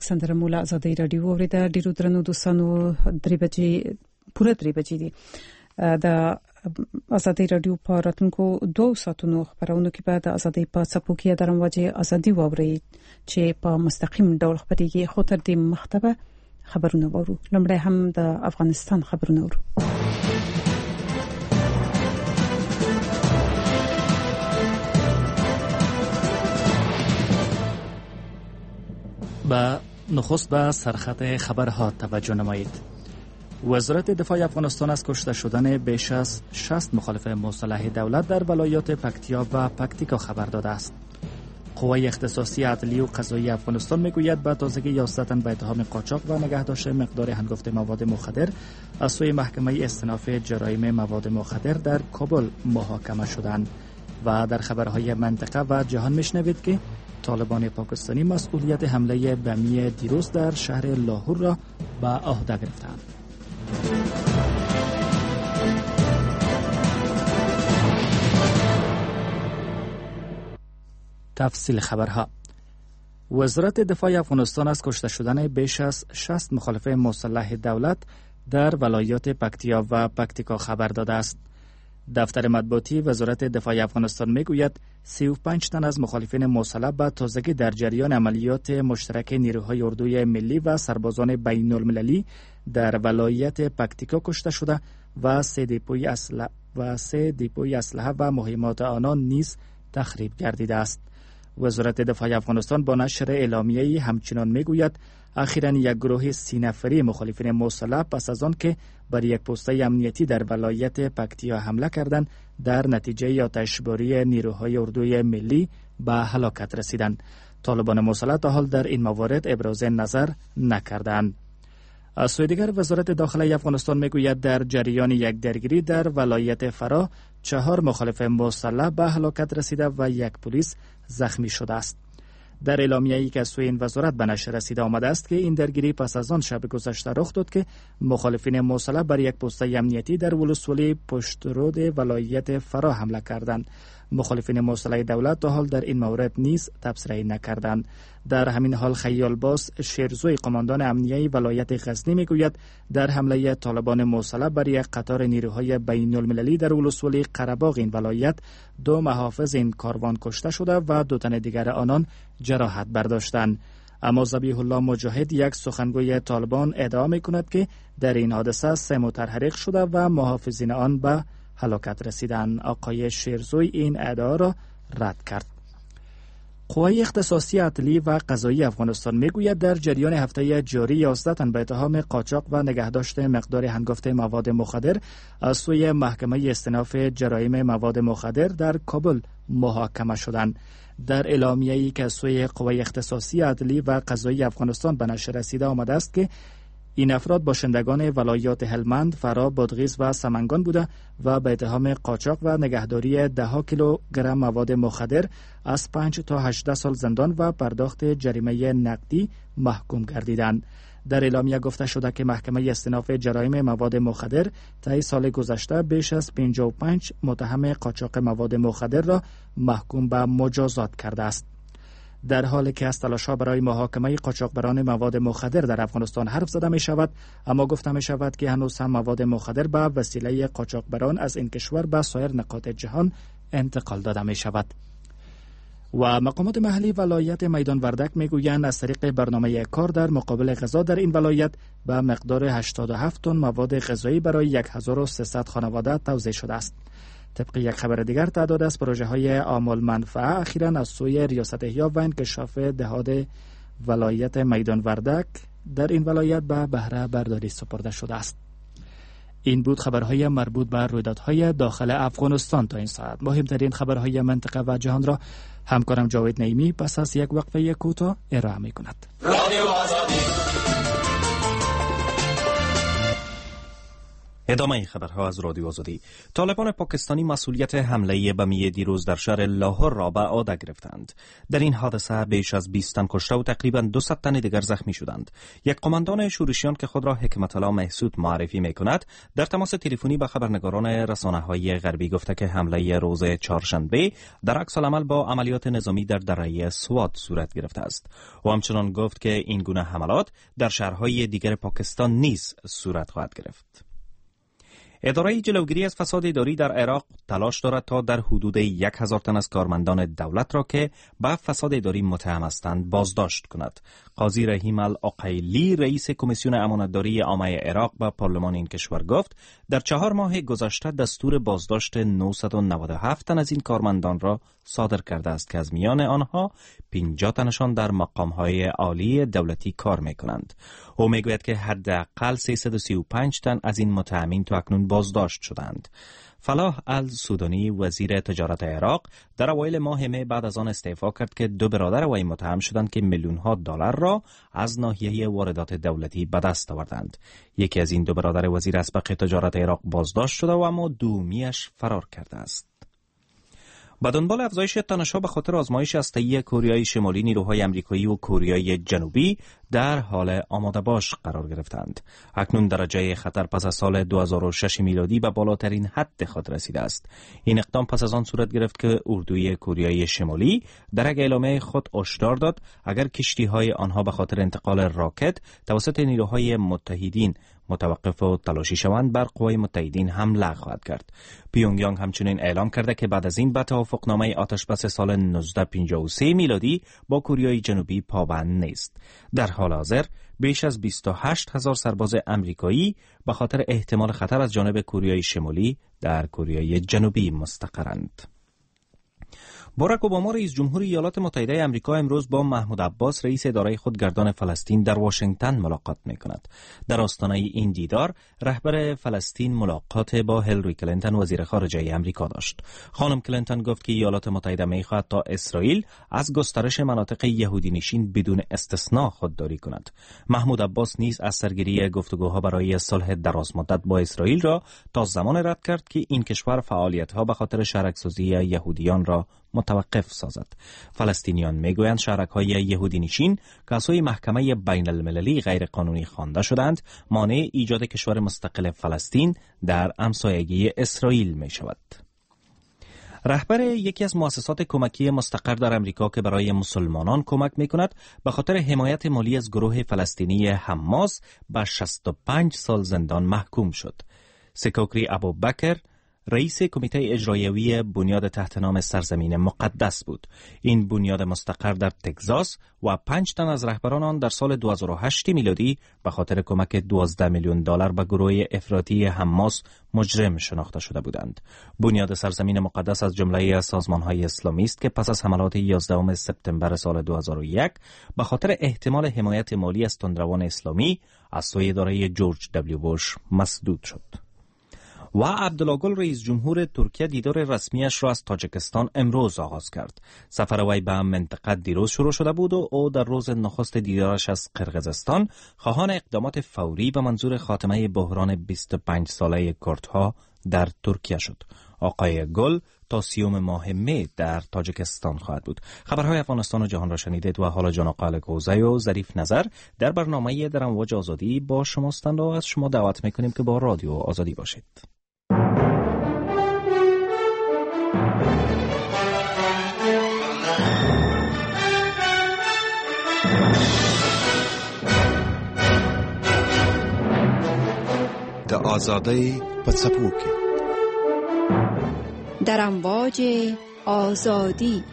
یک سندره مولا آزادی رادیو اوریده. ډیرو درنو دوستانو 3 بجې پوره 3 بجې دي د آزادی رادیو په راتلونکو 2 ساعتونو خبرونه کې به د آزادی په څپو کې د رموجه آزادی ووري چې په مستقیم ډول خبريږي. خو تر دې مخته خبرونه وورو. لمړی هم د افغانستان خبرونه وورو. با نخست به سرخط خبرها توجه نمایید. وزارت دفاع افغانستان از کشته شدن بیش از 60 مخالف مسلح دولت در ولایات پکتیا و پکتیکا خبر داده است. قوای اختصاصی عدلی و قضایی افغانستان میگوید به تازگی 11 تن به اتهام قاچاق و نگهداشت مقدار هنگفت مواد مخدر از سوی محکمه استئناف جرایم مواد مخدر در کابل محاکمه شدند. و در خبرهای منطقه و جهان میشنوید که طالبان پاکستانی مسئولیت حمله بمی دیروز در شهر لاهور را به عهده گرفتند. تفصیل خبرها. وزارت دفاع افغانستان از کشته شدن بیش از 60 مخالف مسلح دولت در ولایات پکتیا و پکتیکا خبر داده است. دفتر مطبوعاتی وزارت دفاع افغانستان میگوید 35 تن از مخالفین مسلح به تازگی در جریان عملیات مشترک نیروهای اردوی ملی و سربازان بین المللی در ولایت پکتیکا کشته شده و 3 دیپوی اسلحه و مهمات آنان نیز تخریب گردیده است. وزارت دفاع افغانستان با نشر اعلامیه‌ای همچنان میگوید اخیراً یک گروه 30 نفری مخالفین مسلح پس از آن که بر یک پسته امنیتی در ولایت پکتیا حمله کردند در نتیجه آتشباری نیروهای اردوی ملی به هلاکت رسیدند. طالبان مسلح تا حال در این موارد ابراز نظر نکردند. از سوی دیگر وزارت داخلی افغانستان میگوید در جریان یک درگیری در ولایت فرا 4 مخالف مسلح به هلاکت رسیده و 1 پلیس زخمی شده است. در اعلامیه‌ای که از سوی این وزارت به نشر رسیده آمده است که این درگیری پس از آن شب گذشته رخ داد که مخالفین مسلح بر یک پسته امنیتی در ولسوالی پشترود ولایت فرا حمله کردند. مخالفین مسلح دولت تا حال در این مورد نیز تبصره نکردند. در همین حال خیالباز شیرزوی قماندان امنیه ولایت غزنی میگوید در حمله طالبان مسلح بر یک قطار نیروهای بین المللی در ولسوالی قره‌باغ این ولایت 2 محافظ این کاروان کشته شده و 2 تن دیگر آنان جراحت برداشتند. اما ذبیح الله مجاهد یک سخنگوی طالبان ادعا میکند که در این حادثه 3 متحرک شده و محافظین آن به هلاکت رسیدند. آقای شیرزوی این ادعا را رد کرد. قوای اختصاصی عدلی و قضایی افغانستان میگوید در جریان هفته جاری 11 تن به اتهام قاچاق و نگهداشت مقدار هنگفت مواد مخدر از سوی محکمه استئناف جرایم مواد مخدر در کابل محاکمه شدند. در اعلامیه‌ای که از سوی قوای اختصاصی عدلی و قضایی افغانستان به نشر رسیده آمده است که این افراد باشندگان ولایات هلمند، فرا، بادغیس و سمنگان بوده و به اتهام قاچاق و نگهداری 10 کیلوگرم مواد مخدر از 5 تا 18 سال زندان و پرداخت جریمه نقدی محکوم گردیدند. در اعلامیه گفته شده که محکمه استئناف جرایم مواد مخدر طی سال گذشته بیش از 55 متهم قاچاق مواد مخدر را محکوم به مجازات کرده است. در حالی که از تلاش‌ها برای محاکمه قاچاقبران مواد مخدر در افغانستان حرف زده می شود، اما گفته می شود که هنوز هم مواد مخدر به وسیله قاچاقبران از این کشور به سایر نقاط جهان انتقال داده می شود. و مقامات محلی ولایت میدان وردک می گویند از طریق برنامه کار در مقابل غذا در این ولایت به مقدار 87 تن مواد غذایی برای 1300 خانواده توزیع شده است. طبق یک خبر دیگر تعداد از پروژه های عامل منفعه اخیراً از سوی ریاست احیا و انکشاف دهات ولایت میدان وردک در این ولایت به بهره برداری سپرده شده است. این بود خبرهای مربوط به رویدادهای داخل افغانستان تا این ساعت. مهمترین خبرهای منطقه و جهان را همکارم جاوید نعیمی پس از یک وقفه کوتاه ارائه می‌کند. ادامه خبرها از رادیو آزادی. طالبان پاکستانی مسئولیت حمله بمی دیروز در شهر لاهور را به عهده گرفتند. در این حادثه بیش از 20 تن کشته و تقریباً 200 تن دیگر زخمی شدند. یک قماندان شورشیان که خود را حکمت الله محسود معرفی می‌کند، در تماس تلفنی با خبرنگاران رسانه‌های غربی گفته که حمله روز چهارشنبه در عکس العمل با عملیات نظامی در دره سوات صورت گرفته است. و همچنان گفت که این گونه حملات در شهرهای دیگر پاکستان نیز صورت خواهد گرفت. اداره جلوگیری از فساد اداری در عراق تلاش دارد تا در حدود 1000 تن از کارمندان دولت را که به فساد اداری متهم هستند بازداشت کند. قاضی رحیم العقیلی رئیس کمیسیون امانتداری عامه عراق به پارلمان این کشور گفت در 4 ماه گذشته دستور بازداشت 997 تن از این کارمندان را صادر کرده است که از میان آنها 50 تنشان در مقام‌های عالی دولتی کار می‌کنند. او میگوید که حداقل 335 تن از این متهمین تا اکنون بازداشت شدند. فلاح السودانی وزیر تجارت عراق در اوایل ماه می بعد از آن استعفا کرد که 2 برادر وی متهم شدند که میلیون‌ها دلار را از ناحیه واردات دولتی به دست آوردند. یکی از این 2 برادر وزیر اسبق تجارت عراق بازداشت شده و اما دومیش فرار کرده است. به دنبال افزایش تنش‌ها به خاطر آزمایش هسته‌ای کره شمالی، نیروهای آمریکایی و کره جنوبی در حال آماده باش قرار گرفتند. اکنون درجه خطر پس از سال 2006 میلادی به بالاترین حد خود رسیده است. این اقدام پس از آن صورت گرفت که اردوی کره شمالی در یک اعلامیه خود هشدار داد اگر کشتی‌های آنها به خاطر انتقال راکت توسط نیروهای متحدین متوقف و تلاشی شوند بر قوای متحدین حمله خواهد کرد. پیونگیانگ همچنین اعلام کرده که بعد از این به توافقنامه آتشبس سال 1953 میلادی با کره جنوبی پابند نیست. در حال حاضر بیش از 28,000 سرباز آمریکایی به خاطر احتمال خطر از جانب کره شمالی در کره جنوبی مستقرند. باراک اوباما رئیس جمهور ایالات متحده آمریکا امروز با محمود عباس رئیس اداره خودگردان فلسطین در واشنگتن ملاقات می‌کند. در آستانه این دیدار رهبر فلسطین ملاقات با هیلاری کلینتون وزیر خارجه آمریکا داشت. خانم کلینتون گفت که ایالات متحده می‌خواهد تا اسرائیل از گسترش مناطق یهودی نشین بدون استثناء خودداری کند. محمود عباس نیز از سرگیری گفتگوها برای صلح درازمدت با اسرائیل را تا زمان رد کرد که این کشور فعالیت‌ها به خاطر شهرک‌سازی یهودیان را متوقف سازد. فلسطینیان میگویند شهرک‌های یهودی نشین که از سوی محکمه بین المللی غیر قانونی خوانده شدند مانع ایجاد کشور مستقل فلسطین در همسایگی اسرائیل می شود. رهبر یکی از مؤسسات کمکی مستقر در امریکا که برای مسلمانان کمک می کند به خاطر حمایت مالی از گروه فلسطینی حماس به 65 سال زندان محکوم شد. سکوکری ابوبکر رئیس کمیته اجرایوی بنیاد تحت نام سرزمین مقدس بود. این بنیاد مستقر در تگزاس و 5 تن از رهبران آن در سال 2008 میلادی به خاطر کمک 12 میلیون دلار به گروه افراطی حماس مجرم شناخته شده بودند. بنیاد سرزمین مقدس از جمله سازمان‌های اسلامی است که پس از حملات 11 سپتامبر سال 2001 به خاطر احتمال حمایت مالی از تندروان اسلامی از سوی اداره جورج دبلیو بوش مسدود شد. و عبدالله گل رئیس جمهور ترکیه دیدار رسمیش را از تاجیکستان امروز آغاز کرد. سفر وی به منطقه دیروز شروع شده بود و او در روز نخست دیدارش از قرقیزستان خواهان اقدامات فوری به منظور خاتمه بحران 25 ساله کردها در ترکیه شد. آقای گل تا 30 ماه می در تاجیکستان خواهد بود. خبرهای افغانستان و جهان را شنیدید و حالا جناب قلعه‌کوزی و ظریف نظر در برنامه در امواج آزادی با شماستند و از شما دعوت می‌کنیم که با رادیو آزادی باشید. د آزادی په څپو کې در امواج آزادی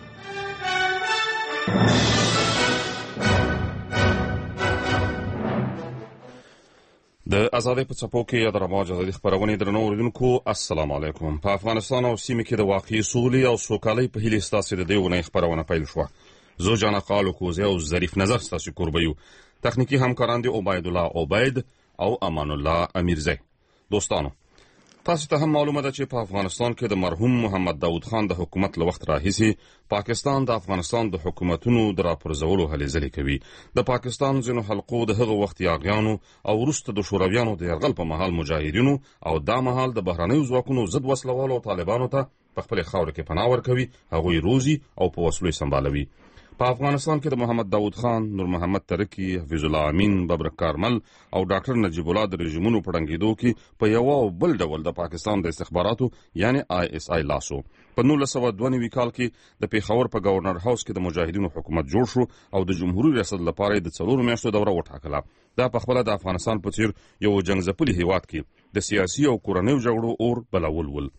د آزادۍ په څپو کې یا د امواج آزادي خپرونې درنو اوریدونکو السلام علیکم. په افغانستان او سیمه کې د واقعي سولې او سوکالۍ په هیله ستاسو د دې ونې خپرونه پیل شوه. زه جانا قلعه‌کوزی او ظریف نظر ستاسو کوربه یو. تخنیکی همکاران دي عبید الله عبید او امان الله امیرزی. دوستانو تاسو ته هم معلومه ده چې په افغانستان کې د مرحوم محمد داود خان د حکومت له وخت راهیسې پاکستان د افغانستان د حکومتونو د راپرځولو هلې ځلې کوي. د پاکستان ځینو حلقو د هغه وخت یاغیانو او وروسته د شورویانو د یرغل په مهال مجاهدینو او دا مهال د بهرنیو ځواکونو ضد وسلوالو او طالبانو ته په خپل خاور کې پناه ورکوي، هغوی روزي او په وسلو سمبالوي. په افغانستان کې د محمد داود خان، نور محمد ترکی، حفیظ الله امین، ببرک کارمل او ډاکټر نجیب الله د رژیمونو په ړنګېدو کې په یو او بل ډول د پاکستان د استخباراتو یعنی ISI لاسو. په 1992 کال کې د پیښور په گورنر هاوس کې د مجاهدینو حکومت جوړ شو او د جمهوریت ریاست لپاره د 4 میاشتو دوره وټاکله. دا په خپل د افغانستان په څیر یو جنگځپلي هیواد کې د سیاسي او کورنیو جګړو اور بلول ول.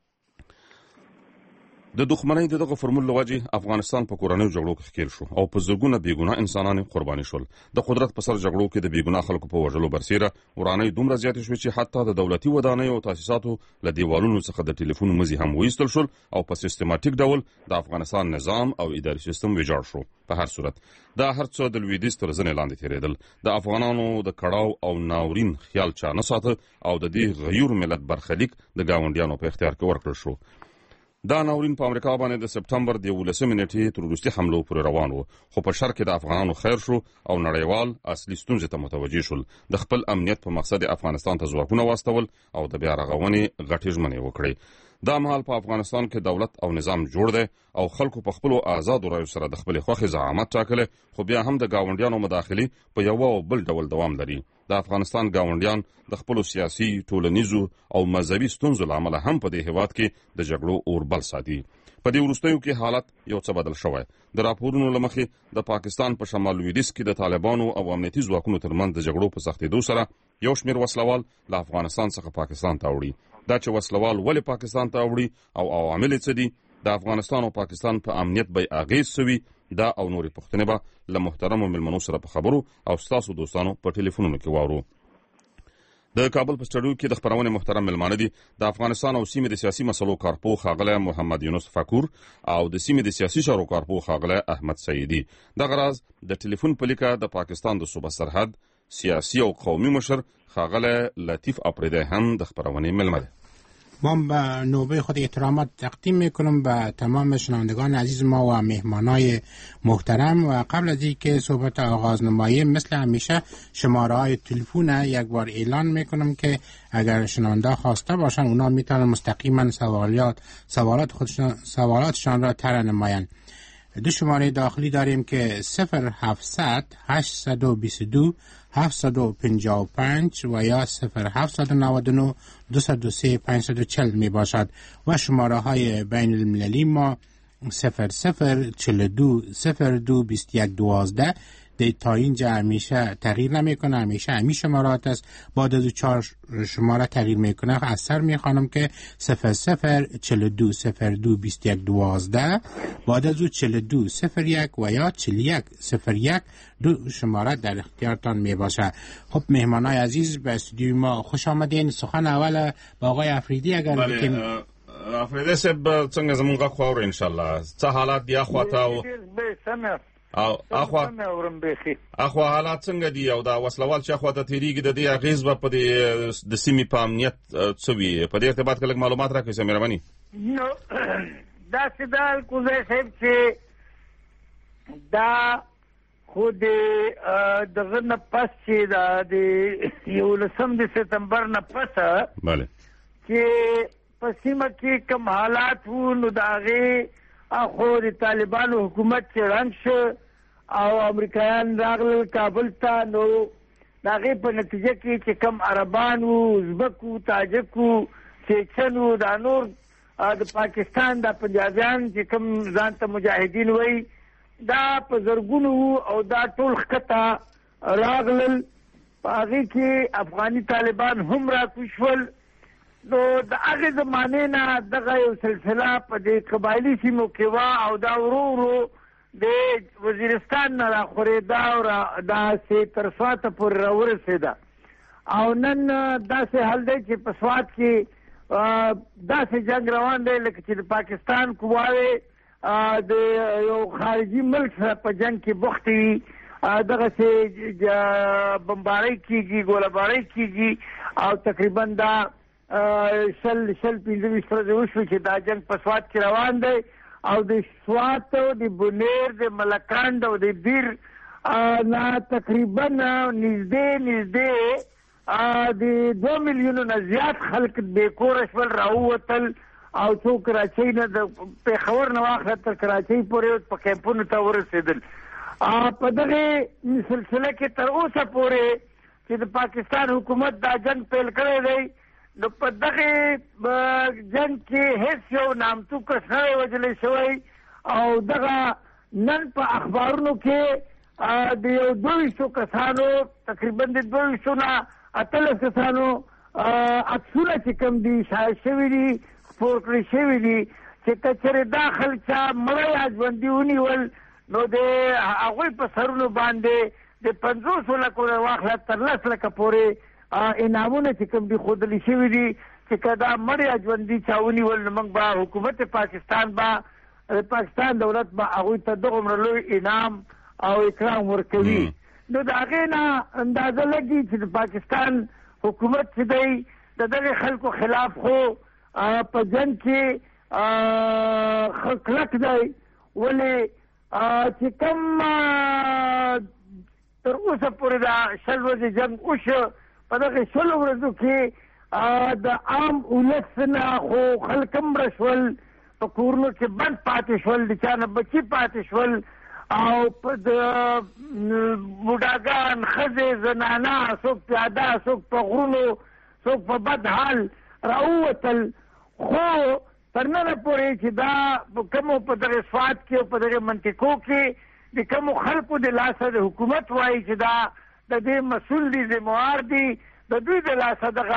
د دښمنۍ دغه فرمول لوجه افغانستان په کورنیو جګړو کې ښکیل شو او په زرګونه بیګناه انسانان قرباني شول. د قدرت په سر جګړو کې د بیګناه خلکو په وژلو برسېره ورانۍ دومره زیاتې شوې چې حتی د دولتي ودانیو او تاسیساتو له دیوالونو څخه د ټلیفون مزي هم وایستل شول او په سیستماتیک ډول د افغانستان نظام او اداري سیستم ویجاړ شو. په هر صورت دا هر څه د لویدیځ تر زنې لاندې تیرېدل. د افغانانو د کړاو او ناورین خیال چا نه ساته او د دې غیور ملت برخلیک د ګاونډیانو په اختیار کې ورکړل شو. دا ناورین په امریکا باندې د سپټمبر د 11 نیټې تر وروستي حملو پورې روان و، خو په شرق کې د افغانانو خیر شو او نړیوال اصلي ستونزې ته متوجه شول. د خپل امنیت په مقصد افغانستان ته ځواکونه واستول او د بیا رغونې غټې ژمنې وکړې. دا مهال په افغانستان کې دولت او نظام جوړ دی او خلکو په خپل آزاد رایو سره د خپل خوښې زعامت ټاکل، خو بیا هم د گاونډیانو مداخلي په یو او بل ډول دوام لري. د افغانستان گاونډیان د خپل سیاسي، ټولنیزو او مذهبي ستونزو لامل هم په دې هیواد کې د جګړو اور بل ساتي. په دې وروستیو کې حالت یو څه بدل شوی. د راپورونو له مخې د پاکستان په شمال لویدیځ کې د طالبانو او امنیتي ځواکونو ترمنځ د جګړو په سختېدو سره یو شمېر وسلوال له افغانستان څخه پاکستان ته وړي. دا چې وسلوال ولې پاکستان ته وړي او عوامل څه دي، د افغانستان او پاکستان په امنیت به اغیز سوي، دا او نورې پوښتنې به له محترمو ملمنو سره په خبرو او ستاسو دوستانو په ټلیفونونو کې واورو. د کابل په سټډیو کې د خبرونې محترم ملمانه دي د افغانستان او سیمې د سیاسي مسلو کارپو ښاغلی محمد یونس فکور او د سیمې د سیاسي چارو کارپو ښاغلی احمد سعیدي. دغه راز د ټلیفون په لیکه د پاکستان د صوبه سرحد سیاسی او قومی مشر ښاغلی لطیف اپریدی هم د خبرونې ملمه ده. من به نوبه خود احترامات تقدیم میکنم به تمام شنوندگان عزیز ما و مهمانای محترم و قبل از اینکه صحبت آغاز نماییم مثل همیشه شماره های تلفن یک بار اعلان میکنم که اگر شنونده خواسته باشن اونا میتونن مستقیما سوالاتشان را طرح نمایند. دو شماره داخلی داریم که 0700 822 755 و یا 0799 203 540 می باشد و شماره های بین المللی ما 0042 02 21 12 تا اینجا همیشه تغییر نمیکنه، همیشه همیشه شمارات است. بعد از 4 شماره تغییر میکنه از سر میخوانم که 0042 02 21 12 بعد از 42 01 و یا 41 01 دو شماره در اختیارتان میباشه. خب مهمانای عزیز به استودیو ما خوش آمدین. سخن اول با آقای افریدی اگر بکنیم. افریدی صاحب څنګه زمونږ خو ان شاء الله څه حالات دی اخواته او اخوا حالات څنګه دي او دا وسلوال چې اخواته تیریږي د دې اغیز په د سیمې په امنیت څه وي؟ په دې ارتباط کې لږ معلومات راکړئ سه مهرباني. نو دا سدال کوزه صاحب چې دا خود دغه نه پس چې د 11 سپتمبر نه پس bale چې په سیمه کې کوم حالات وو نو داغه اخو د طالبانو حکومت چې رنګ شو او امریکایان راغلل کابل ته، نو داغه په نتیجه کې چې کم عربان وو، ازبکو، تاجکو، چیچنو، دا نور د پاکستان د پنجابیان چې کم ځان ته مجاهدین وای دا په زرګونو او دا ټول خطا راغلل. هغه کې افغاني طالبان هم را کوشول. نو د هغه زمانه نه دغه یو سلسله په دې قبایلی سیمو کې وا او دا ورو د وزیرستان نه راخورېدا او دا سي تر سواته پورې راورسېده او نن داسې حال دی چې په سوات کې داسې جنگ روان دی لکه چې د پاکستان قواوې د یو خارجي ملک سره په جنگ کې بوخت وي. دغسې بمبارۍ کېږي، ګولیبارۍ کېږي او تقریبا دا شل 25 ورځې وشوې چې دا جنگ په سوات کې روان دی او د سوات او د بونیر د ملکند او د دیر نه تقریبا نږدې د 2 میلیونو نه زیات خلک بې کوره شول راووتل او څو کراچۍ نه د پېښور نه واخله تر کراچۍ پورې په کیمپونو ته ورسېدل. په دغه سلسله کې تر اوسه پورې چې د پاکستان حکومت دا جنگ پیل کړی دی نو په دغه جنگ کې هیڅ یو نامتو کس نه وژلی شوی او دغه نن په اخبارونو کې د یو 200 کسانو تقریبا د 200 نه 18 کسانو عکسونه چې کوم دي شایع شوي دي خپور کړي شوي دي چې کچرې دا خلک چا مړی یا ژوندي ونیول نو د هغوی په سرونو باندې د 500 لکو نه واخله تر 10 لکه پورې انعامونه چې کوم دي ښودلي شوي دي چې که دا مړی یا ژوندي چا ونیول نو موږ به حکومت پاکستان دولت به هغوی ته دغومره لوی انعام او اکرام ورکوي. نو د هغې نه اندازه لګي چې د پاکستان حکومت چې دی د دغې خلکو خلاف خو په جنګ کې کلک دی ولې چې کوم تر اوسه پورې دا 20 ورځې جنګ وشو په دغې 20 ورځو کې د عام ولس نه خو خلک هم مړه شول په کورونو کې بند پاتې شول د چا نه بچي پاتې شول او د بوډاګان ښځې زنانه څوک پیاده څوک په غرونو څوک په بد حال راووتل خو تر ننه پورې چې دا کومو په دغه سوات کې او په دغه منطقو کې د کومو خلکو د لاسه د حکومت وایي چې دا د دې مسؤل دي ذموار دي د دوی د لاسه دغه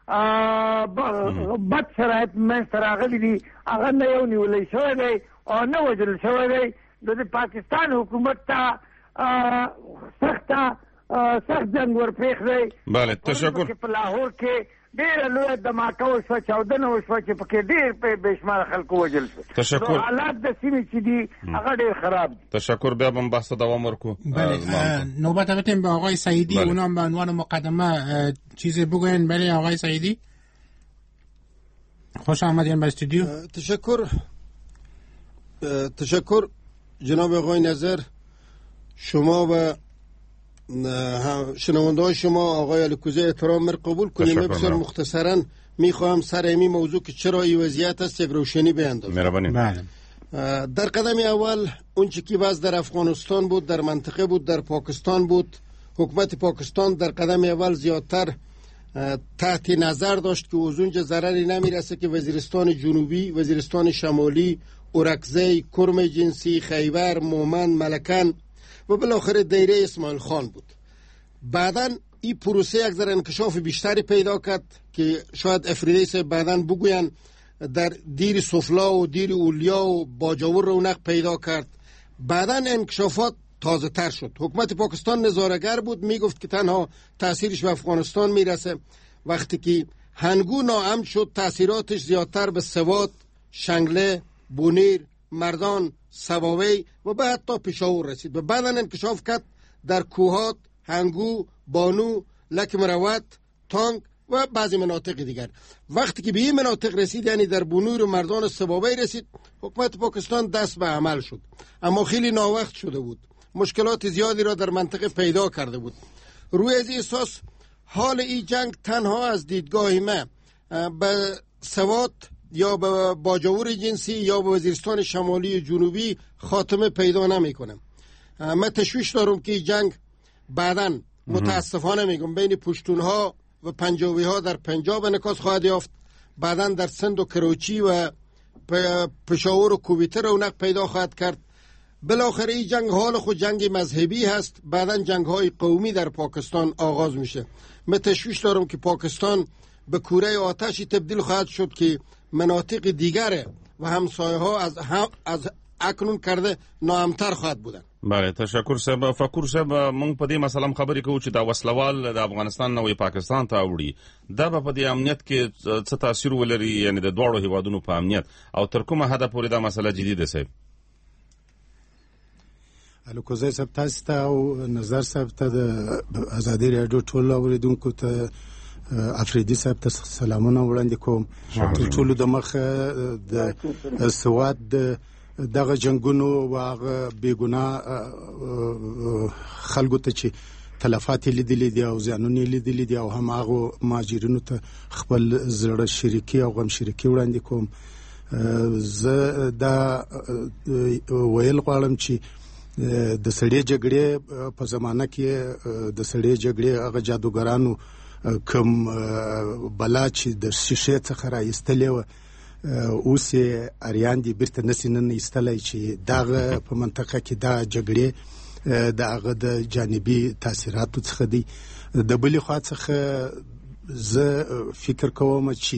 بد شرایط منځته راغلي دي هغه نه یو نیولی شوی دی او نه وژل شوی دی د پاکستان حکومت ته سخت جنګ ورپېښ دی. بله تشکر. په لاهور کې ډېره لویه دماکه وشوه چاودنه وشوه چې پکې ډېر بې شماره خلکو وژل شول. تشکر. حالات د سیمې چې دي هغه ډېر خراب دي. تشکر. بیا به بحث دوام ورکو. بله نوبت بدیم به آقای سعیدی اونا هم به عنوان مقدمه چیزی بگوین. بله آقای سعیدی خوش آمدین به استودیو. تشکر جناب آقای نظر شما و شنونده شما آقای الکوزی احترام مر قبول کنیم. بسیار مختصرا میخواهم سر این موضوع که چرا این وضعیت است یک روشنی بیندازم. در قدم اول اون چی که وضع در افغانستان بود در منطقه بود در پاکستان بود حکومت پاکستان در قدم اول زیادتر تحت نظر داشت که از اونجا ضرری نمیرسه که وزیرستان جنوبی وزیرستان شمالی اورکزی کرم جنسی خیبر مومند ملکن و بالاخره دیره اسماعیل خان بود. بعداً این پروسه یک ذره انکشاف بیشتری پیدا کرد که شاید افریدی صاحب بعداً بگوین در دیر سفلا و دیر اولیا و باجاور رونق پیدا کرد. بعداً انکشافات تازه تر شد. حکومت پاکستان نظاره‌گر بود میگفت که تنها تاثیرش به افغانستان میرسه. وقتی که هنگو ناامن شد تاثیراتش زیادتر به سوات، شنگله، بونیر، مردان، سواوی و به حتی پشاور رسید و بعدا انکشاف کرد در کوهات، هنگو، بانو، لک مروت، تانگ و بعضی مناطق دیگر. وقتی که به این مناطق رسید یعنی در بونیر و مردان و سواوی رسید حکومت پاکستان دست به عمل شد. اما خیلی ناوقت شده بود. مشکلات زیادی را در منطقه پیدا کرده بود. روی از اساس حال این جنگ تنها از دیدگاه من به سوات یا به باجاور جنسی یا به وزیرستان شمالی و جنوبی خاتمه پیدا نمیکنه. من تشویش دارم که جنگ بعداً متاسفانه میگم بین پشتونها و پنجابی ها در پنجاب انعکاس خواهد یافت. بعداً در سند و کراچی و پشاور و کویته رونق پیدا خواهد کرد. بالاخره این جنگ حال خود جنگ مذهبی هست. بعداً جنگ های قومی در پاکستان آغاز میشه. من تشویش دارم که پاکستان به کوره آتشی تبدیل خواهد شد که مناطق دیگره و همسایه ها از اکنون کرده ناامتر خواهد بودن. بله تشکر صاحب. فکر صاحب مونږ په دې مسله خبرې کوو چې دا وسلوال د افغانستان نه پاکستان ته وړي دا په دې امنیت کې څه تاثیر ولري یعنی د دوړو هیوادونو په امنیت او تر کومه حد پورې دا مسله جدي ده صاحب؟ الکوزی صاحب تاسو ته او نظر صاحب ته د ازادي راډیو ټول اوریدونکو ته افریدي صاحب ته سلامونه وړاندې کوم. تر ټولو د مخه د سواد دغه جنگونو واغه بیګنا خلکو ته چې تلفات لیدلې دي او زیانونه لیدلې دي او هم هغه ماجرینو ته خپل زړه شریکي او غم شریکي وړاندې کوم. زه دا ویل غواړم چې د سړې جګړې په زمانه کې د سړې جګړې هغه جادوګرانو کوم بلا چې د شیشې څخه راایستلې و اوس اریان دي بیرته نسینن ایستلای چې دغه په منطقه کې دا جګړې دغه د جانبي تاثیراتو څخه دي. د بلې خوا څخه زه فکر کوم چې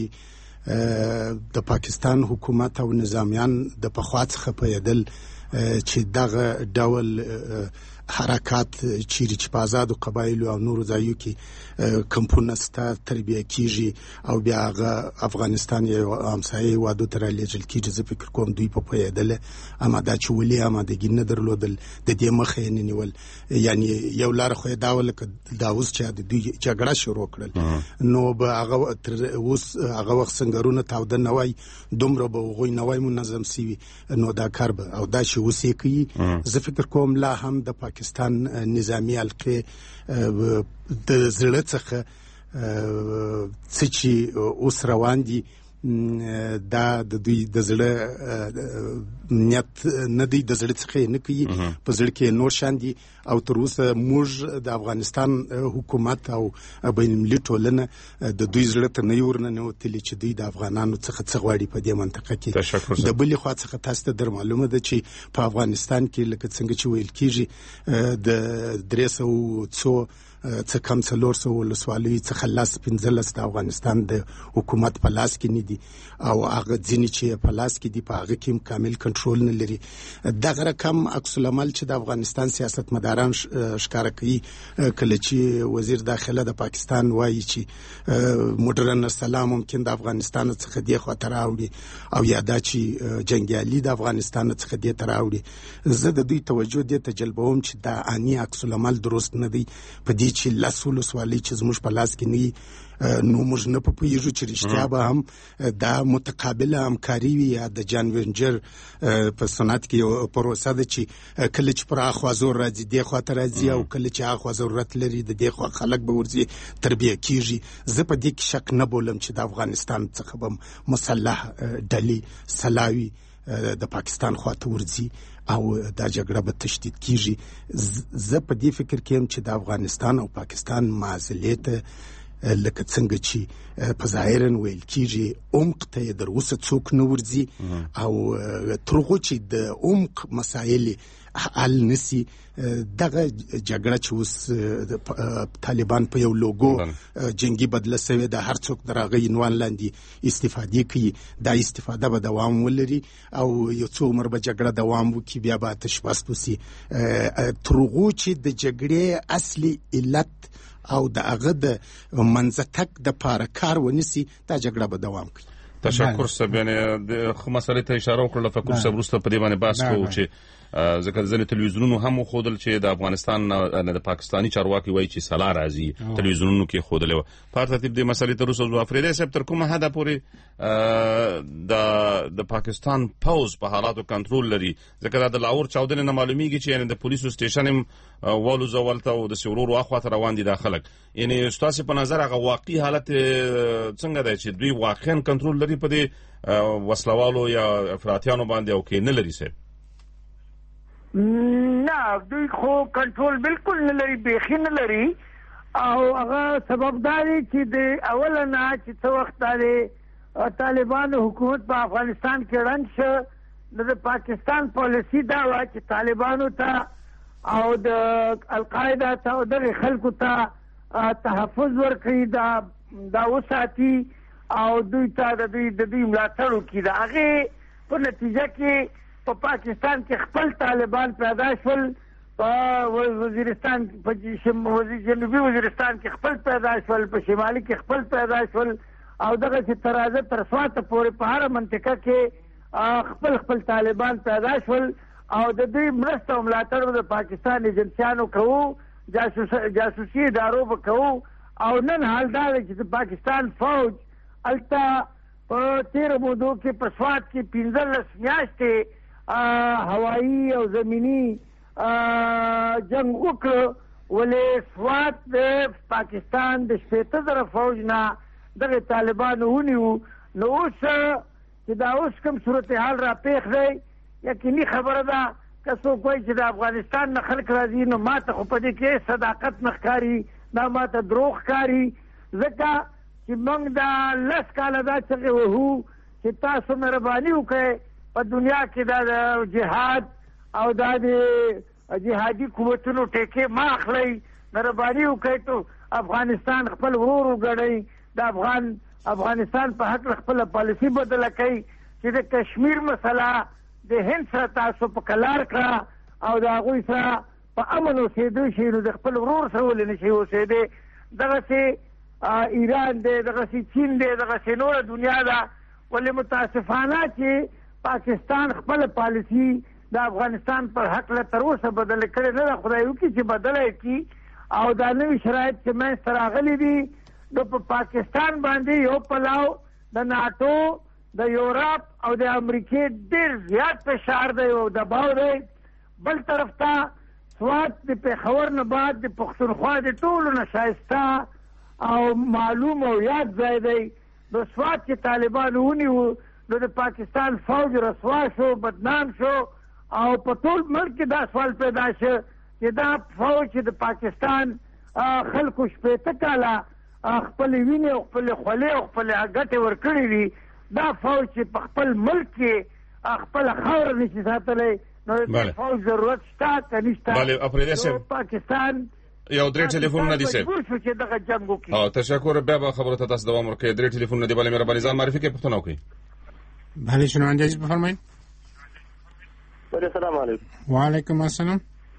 د پاکستان حکومت او نظامیان د پخوا څخه پیدل چې دغه ډول حرکات چیرې چې په آزادو قبایلو او نورو ځایو کې کمپونه ستا تربیه کیږي او بیا هغه افغانستان یو همسایه هیوادو ته رالیږل کیږي. زه فکر کوم دوی په پیدله اماده چې ولې امادګي نه درلودل د دې مخه یې نیول. یعنی یو لار خو دا ولکه دا اوس چې د دوی جګړه شروع کړل نو به هغه اوس هغه وخت څنګهونه تاوده نه وای دومره به هغوی نه وای منظم سوي نو دا کار به او دا چې اوس یې کوي. زه فکر کوم لا هم د پاکستان نظامی حلقې د زړه څخه څه چې اوس روان دي دا د دوی د زړه نیت نه دی، د زړه څخه نه کوي، په زړه کې نور شان دي. او تر اوسه موږ د افغانستان حکومت او بین المللي ټولنه د دوی زړه ته نه ورننوتلي چې دوی د افغانانو څخه څه غواړي په دې منطقه کې. د بلې خوا څخه تاسو ته در معلومه ده چې په افغانستان کې لکه څنګه چې ویل کېږي د 300 څه کم 400 ولسوالیو څخه 15 د افغانستان د حکومت په لاس کې نه دي او هغه ځینې چې په لاس کې دي په هغه کې کامل کنټرول نه لري. دغه رقم عکس العمل چې د افغانستان سیاستمداران ښکاره کوي کله چې وزیر داخله د پاکستان وایي چې موډرن سلام ممکن د افغانستان څخه دی خو تر راوړي او یا دا چې جنگیالي د افغانستان څخه دی تر راوړي. زه د دوی توجه دې ته جلبوم چې دا اني عکس العمل درست نه دی. په دې چې لاسولو سوالي چې زموږ په لاس کې نه نو موږ نه پوهیږو چې رښتیا به هم دا متقابله همکاري وي یا د جان وینجر په صنعت کې یو پروسه ده چې کله چې پر اخوا زور راځي دې خوا ته راځي او کله چې اخوا ضرورت لري د دې خوا خلک به ورځي تربیه کیږي. زه په دې کې شک نه بولم چې د افغانستان څخه به مسلح ډلې سلاوي د پاکستان خواته ورځي او دا جګړه به تشدید کیږي. زه په دې فکر کې هم چې د افغانستان او پاکستان معادلې ته لکه څنګه چې په ظاهرا ویل کېږي عمق ته در اوسه څوک نه ورځي او تر هغو چې د عمق مسایل حل نسی دغه جګړه چې اوس طالبان په یو لوګو جنگي بدله سوی د هر څوک در هغه عنوان لاندې استفاده کوي. دا استفاده به دوام ولري او یو څو عمر به جګړه دوام وکړي بیا به آتش بس وسي. تر هغو چې د جګړې اصلي علت او د هغه د منځتک د پاره کار ونیسي دا جګړه به دوام کوي. تشکر صاحب. یعنی د مسلې ته اشاره وکړه فکر صاحب وروسته په دې باندې بحث کوو چې ځکه ځینې تلویزیونونو هم وښودل چې د افغانستان نه د پاکستاني چارواکي وایي چې سلا راځي تلویزیونونو کې ښودلې وه. په هر ترتیب دې مسلې ته وروسته ځو. افریدی صاحب تر کومه حده پورې د پاکستان پوز په حالاتو کنټرول لري؟ ځکه دا د لاهور چاودنې نه معلومیږي چې یعنې د پولیسو سټیشن هم والوځول ته او د سیورورو اخواته روان دي دا خلک. یعنې ستاسې په نظر هغه واقعي حالت څنګه دی چې دوی واقعا کنټرول لري په دې وسلوالو یا افراطیانو باندې او کې نه لري؟ صاحب نه دوی خو کنټرول بالکل نه لري، بیخي نه لري. او هغه سبب دا دی چې د اوله نه چې څه وخت طالبانو حکومت په افغانستان کې رنګ شو نو د پاکستان پالیسي دا وه چې طالبانو ته او د القاعده ته او دغه خلکو ته تحفظ ورکړي، دا وساتي او دوی ته د دوی ملاتړ وکړي. د هغې په نتیجه کې په پاکستان کې خپل طالبان پیدا شول، په وزیرستان په جنوبي وزیرستان کې خپل پیدا شول، په شمالي کې خپل پیدا شول او دغه چې ترازه تر سواته پورې په هره منطقه کې خپل طالبان پیدا شول او د دوی مرسته او ملاتړ د پاکستان ایجنسیانو کوو، جاسوسي ادارو به کوو او نن حال دا دی چې د پاکستان فوج الته په تیر مودو کې په سوات کې 15 میاشتې هوایی او زمینی جنگ وکړ، ولې سوات د پاکستان د 70,000 فوج نه دغه طالبانو ونیو. نو اوس چې دا اوس کوم صورتحال را پیښ دی، یقیني خبره ده که څوک وایي چې د افغانستان نه خلک راځي، نو ما ته خو په دې کې صداقت نه ښکاري، دا ما ته دروغ ښکاري، ځکه چې موږ دا 10 کاله دا چغې وهو چې تاسو مهرباني وکړئ په دنیا کې دا د جهاد او دا د جهادي قوتونو ټیکې ما اخلئ، مهرباني وکړئ تو افغانستان خپل ورور وګڼئ، د افغانستان په حق خپل پالیسي بدله کړئ چې د کشمیر مسله د هند سره تاسو په کلار کړه او د هغوی سره په امن اوسېدو شي، نو د خپل ورور سره ولې نشي اوسېدی. دغسې ایران دی، دغسې چین دی، دغسې نوره دنیا ده، ولې متاسفانه چې پاکستان خپل پالیسي د افغانستان پر حق له تر اوسه بدله کړې نه ده. خدای وکړي چې بدله یې کړي او دا نوي شرایط چې منځته راغلي دي، نو په پاکستان باندې یو پلاو د ناټو، د یورپ او د امریکې ډېر زیات فشار دی او دباو دی. بل طرف ته سوات د پېښور نه بعد د پښتونخوا د ټولو نه ښایسته او معلوم او یاد ځای دی. نو سوات چې طالبانو ونیو، نو د پاکستان فوج رسوا شو، بدنام شو، او په ټول ملک کې دا سوال پیدا شو چې دا فوج چې د پاکستان خلکو 80 کاله خپل وینې او خپل خولې او خپل ګټې ورکړې دي، دا فوج چې په خپل ملک کې خپل خاوره نشي ساتلی، نو د فوج ضرورت شته که نشته. پاکستان یو درې ټلیفونونه دي صاحب مجبور شو چې دغه جنګ وکړي. تشکر. بیا به خبرو ته تاسو دوام ورکړئ. درې ټلیفونونه دي، بله مهرباني ځان معرفي کړئ، پوښتنه وکړئ. بله شنونده عزیز بفرمایید. السلام علیکم. وعلیکم السلام.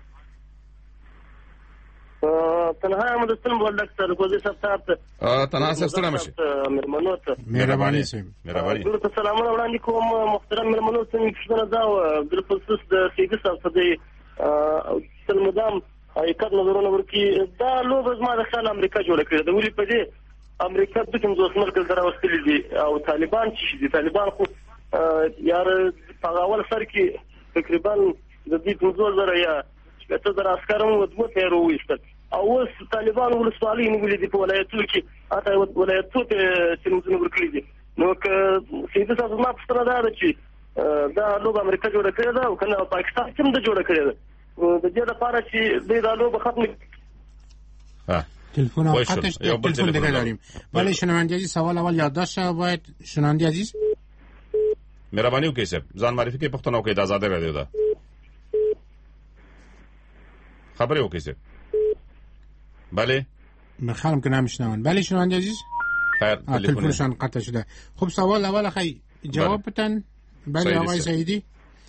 تنها احمد اسلم بول ډاکټر کوزي صاحب ته تنها صاحب ستړي مشه مېرمنو ته مهرباني صاحب مهرباني ته سلامونه وړاندې کوم. محترم مېرمنو ته پوښتنه دا د خصوص د سیګي صاحب د تل مدام حقیقت نظرونه ورکی دا لوبه زما د خیال امریکا جوړه کړې ده. ولې په دې امریکا د کوم ځوس مرکز راوستلې دي او طالبان چې دي، طالبان خو یار په اول سر کې تقریبا د دې 2000 یا 7000 عسکرو ودوته ورويستل، او اوس طالبان ولسوالۍ نیولې دي په ولایتونو کې، اته ولایتونو ته سیمونه ورکړي دي. نو که سیده تاسو ما پوښتنه ده چې دا لوبه امریکا جوړه کړې ده او کنه پاکستان هم ده جوړه کړې ده، د دې لپاره چې دا لوبه ختمه. تلفن قطعش تلفن دیگه داریم. ولی شنونده عزیز سوال اول یادداشت باید شنونده عزیز مهرباني وکړئ صاحب ځان معرفي کړئ، پوښتنه وکړئ. د آزادۍ رادیو ده خبرې وکړئ صاحب. بله میخوام که نمیشنون. بله شنونده عزیز خیر تلفنشان قطع شده. خب سوال اول خیلی جواب بتن. بله آقای سعیدی.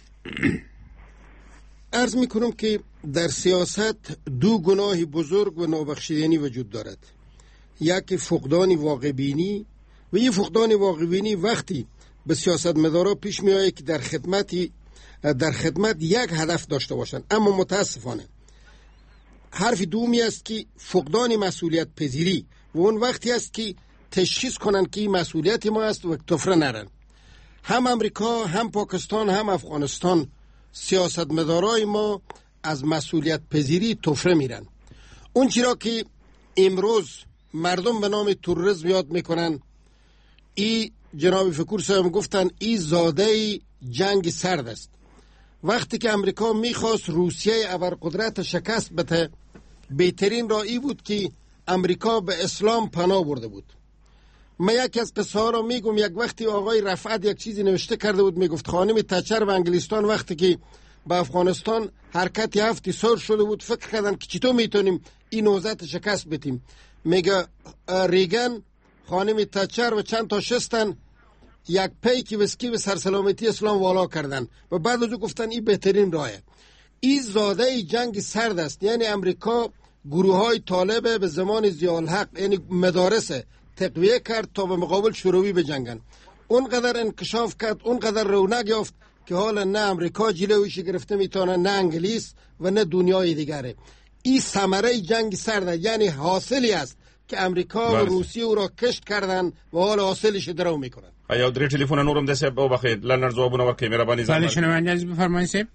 عرض میکنم که در سیاست دو گناه بزرگ و نابخشودنی وجود دارد. یکی فقدان واقع بینی و یه فقدان واقع بینی وقتی به سیاستمدارا پیش میآید که در خدمت یک هدف داشته باشند، اما متاسفانه حرف دومی است که فقدان مسئولیت پذیری و اون وقتی است که تشخیص کنند که مسئولیت ما است و تفره نرن. هم امریکا، هم پاکستان، هم افغانستان سیاستمدارای ما از مسئولیت پذیری تفره میرن. اون چرا که امروز مردم به نام تروریسم یاد میکنن، ای جناب فکور صاحب گفتن ای زاده جنگ سرد است. وقتی که امریکا میخواست روسیه ابرقدرت شکست بده، بهترین راهی بود که امریکا به اسلام پناه برده بود. من یکی از قصه ها را میگم. یک وقتی آقای رفعت یک چیزی نوشته کرده بود، میگفت خانم تچر و انگلستان وقتی که به افغانستان حرکت هفتی سر شده بود، فکر کردن که چطور میتونیم این نوزت شکست بدیم. میگه ریگن، خانم تچر و چند تا شستن یک پیک وسکی به سرسلامتی اسلام والا کردن و بعد از او گفتن این بهترین راهه. این زاده جنگ سرد است. یعنی امریکا گروه های طالب به زمان ضیاءالحق یعنی مدارس تقویه کرد تا به مقابل شوروی بجنگن. اونقدر انکشاف کرد، اونقدر رونق یافت که حالا نه امریکا جلویش گرفته میتونه، نه انگلیس و نه دنیای دیگره. این ثمره جنگ سرد، یعنی حاصلی است که امریکا و روسیه او را کشت کردن و حال حاصلش درو میکنن. یا درې ټلیفون نورم د سیب او بخیر لنډ جوابونه ورکړئ مهرباني زما. بله شنونده عزیز بفرمایید سیب.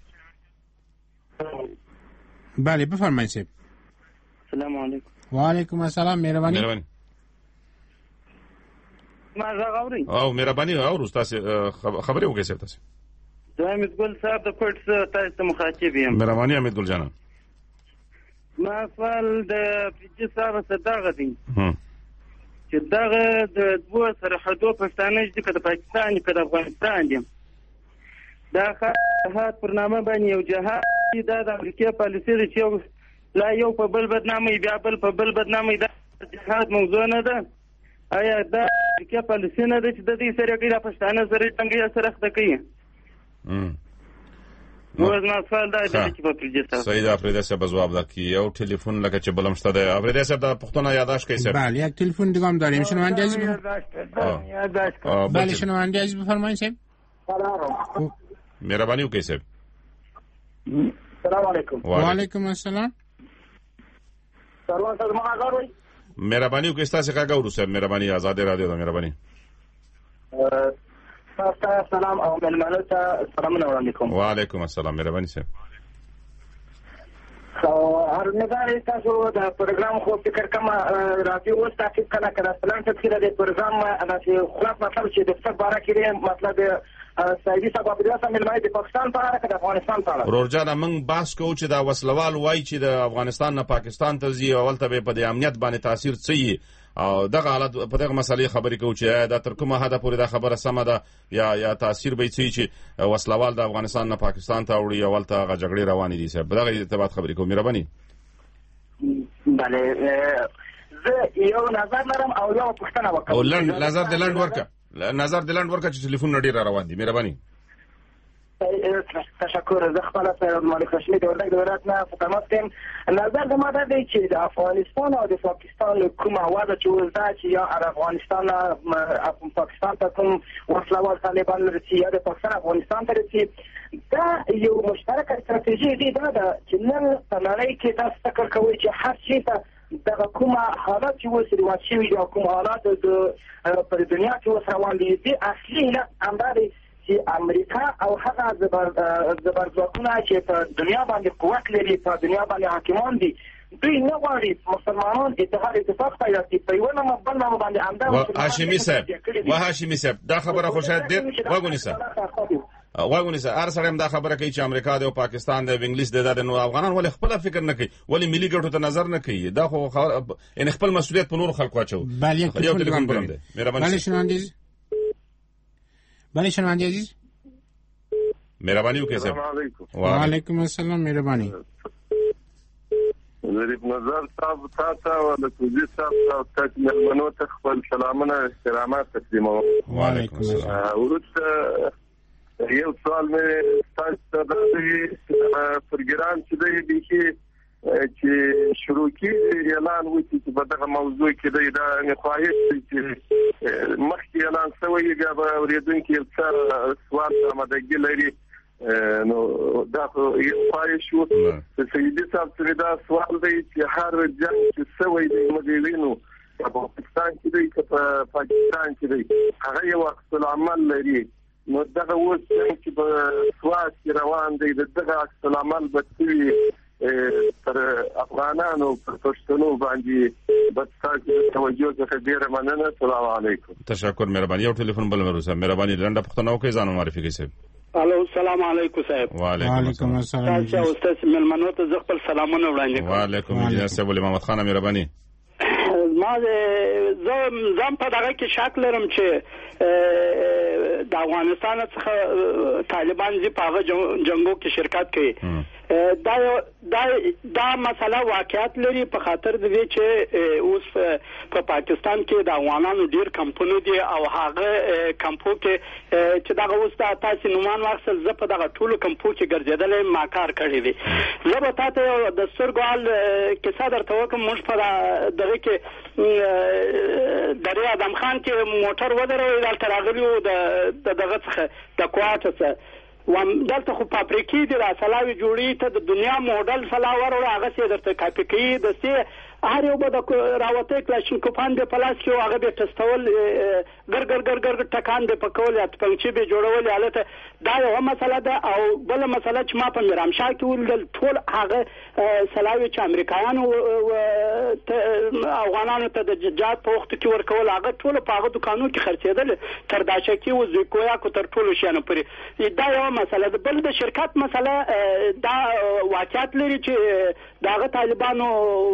بله بفرمایید سیب. السلام علیکم. و علیکم السلام مهرباني. ما غاوري او مهرباني او تاسو خبرې وکړئ سیب تاسو. زه امید ګل صاحب د کوټ تاسو مخاطب یم. مهرباني امید ګل جان. ما سوال د پیجی صاحب صداغه دي. چې دغه د دوه سرحدو پښتانه چې د پاکستان کې د افغانستان دي. دا جهاد پرنامه باندې یو جهاد د امریکا پالیسي دی چې لا یو په بل بدنامي بیا بل په بل بدنامي دا جهاد موضوع نه ده. آیا دا امریکا پالیسي نه ده چې د دې سره کې د پښتانه سره څنګه سره خته کوي؟ نو زما سوال دا دی چې په پرجه صاحب صحیح دا پرجه صاحب جواب درکړي. یو ټلیفون لکه چې بلم شته ده پرجه صاحب د پښتون یاداش کوي صاحب. بله یک ټلیفون دیگه هم داریم شنونده عزیز. بله شنونده عزیز بفرمایید صاحب. مهرباني وکړئ صاحب. السلام علیکم. و علیکم السلام. سروان صاحب ما غواړم مهرباني وکړئ تاسو څنګه ورو صاحب مهرباني آزاد رادیو ته مهرباني. تاسو سلام او ملمنو ته سلامونه وړاندې کوم. وعلیکم السلام مهرباني صاحب. هر نظر تاسو د پروګرام خو فکر کوم رادیو اوس تاسو کله کله پلان ته کړی د پروګرام د خلاص مطلب چې د څه باره کې مطلب سایدي سبب د اسمبلی د پاکستان په اړه د افغانستان په اړه ورورجان موږ بحث کوو چې دا وسلوال وای چې د افغانستان نه پاکستان ته ځي اول ته په د امنیت باندې تاثیر څه او دغه حالت په دغه مسلې خبرې کوو چې دا تر کومه حد پورې دا خبره سمه ده یا تاثیر به چې وسلوال د افغانستان نه پاکستان ته وړي اول ته هغه جګړې روانې دي صاحب دغه ارتباط خبرې کوو مهرباني. بله زه یو نظر لرم او یو پوښتنه وکړم. او نظر د لاند ورکه چې ټلیفون نډیر روان دي مهرباني. تشکر. زه خپل مالک هاشمي د وردګ د ولایت نه تماس کوم. نظر زما دا دی چې د افغانستان او د پاکستان کومه وضع چې اوس ده چې یا افغانستان پاکستان ته کوم وسلوال طالبان رسي یا د پاکستان افغانستان ته رسي دا یو مشترکه استراتیژي دی دا ده چې نن په نړۍ کې تاسو فکر کوئ چې هر شي ته دغه کومه حالات چې اوس روان شوي دي او کوم حالات په دنیا کې اوس روان دي د اصلي علت همدا دی چې امریکا او هغه زبرځواکونه چې په دنیا باندې قوت لري په دنیا باندې حاکمان دي دوی نه غواړي مسلمانان اتحاد اتفاق پیدا کړي په یو نه بل نه باندې همدا هاشمي صاحب دا خبره خو شاید ډېر واغونی سره هر سره هم دا خبره کوي چې امریکا دی او پاکستان دی او انګلیس دی دا نو افغانان ولې خپل فکر نه کوي ولې ملي ګټو ته نظر نه کوي دا خو ان خپل مسؤلیت په نور خلکو اچو. بله یو ټلیفون بلم دی مهرباني شنونده عزیز مهرباني وکړئ صاحب. وعلیکم السلام مهرباني. ظریف نظر صاحب تاسو د توجیه صاحب تاسو ملمنو ته خپل سلامونه احترامات تقدیموم. وعلیکم السلام. ورته یو سوال مې تاسو ته د پروګرام چې دی چې شروع کیږي اعلان وکړي چې په دغه موضوع کې دا نه خواهش چې مخکې اعلان شوی دی به اوریدونکي څه سوال آمادګي لري نو دا یو خواهش وو چې سیدي صاحب ته دا سوال دی چې هر جنګ چې شوی دی موږ وینو په پاکستان کې دی که په پاکستان کې دی هغه یو عکس العمل لري نو دغه اوس چې په سواد کې روان دی دغه عکس العمل به تر افغانانو پر پښتنو باندې بڅاګه توجه څخه ډیره مننه. السلام علیکم. تشکر مهرباني. یو ټلیفون بل ورسره مهرباني لنډه پښتنو کې ځان معرفي کړئ. الو السلام علیکم صاحب. وعلیکم السلام. تاسو استاد ملمنو ته خپل سلامونه وړاندې کوم. وعلیکم السلام صاحب محمد خان مهرباني. ما زم په دغه کې شک لرم چې د افغانستان څخه طالبان زی په جنگو کې شرکت کوي. دا مسله واقعیت لري په خاطر د دې چې اوس په پاکستان کې د افغانانو ډیر کمپونو دي او هغه کمپو کې چې دغه اوس تاسو نومان واخل زه په دغه ټولو کمپو کې ګرځیدل ما کار کړی دی. زه به تاسو د سترګوال کې صدر توکم مش په دغه کې دریا ادم خان کې موټر ودرول دلته راغلیو د دغه څخه د کوټه څخه وم دلته خو پاپریکی دی را سلاوي جوړی ته د دنیا موډل سلاور او هغه سي درته کاپی کوي د سي هر یو به د راوته کلاشینکوفان د پلاس کې هغه به تستول ګر ګر ګر ګر ټکان د پکول یا پنچې به جوړول حالت دا یو مسله ده. او بل مسله چې ما په میرامشاه کې ولل ټول هغه سلاوي چې امریکایانو افغانانو ته د جهاد په وخت کې ورکول هغه ټول په هغه دکانو کې خرڅېدل تر داشکي او زیکویا کو تر ټولو شانو پرې. دا یو مسله ده. بل د شرکت مسله دا واقعیت لري چې داغه طالبانو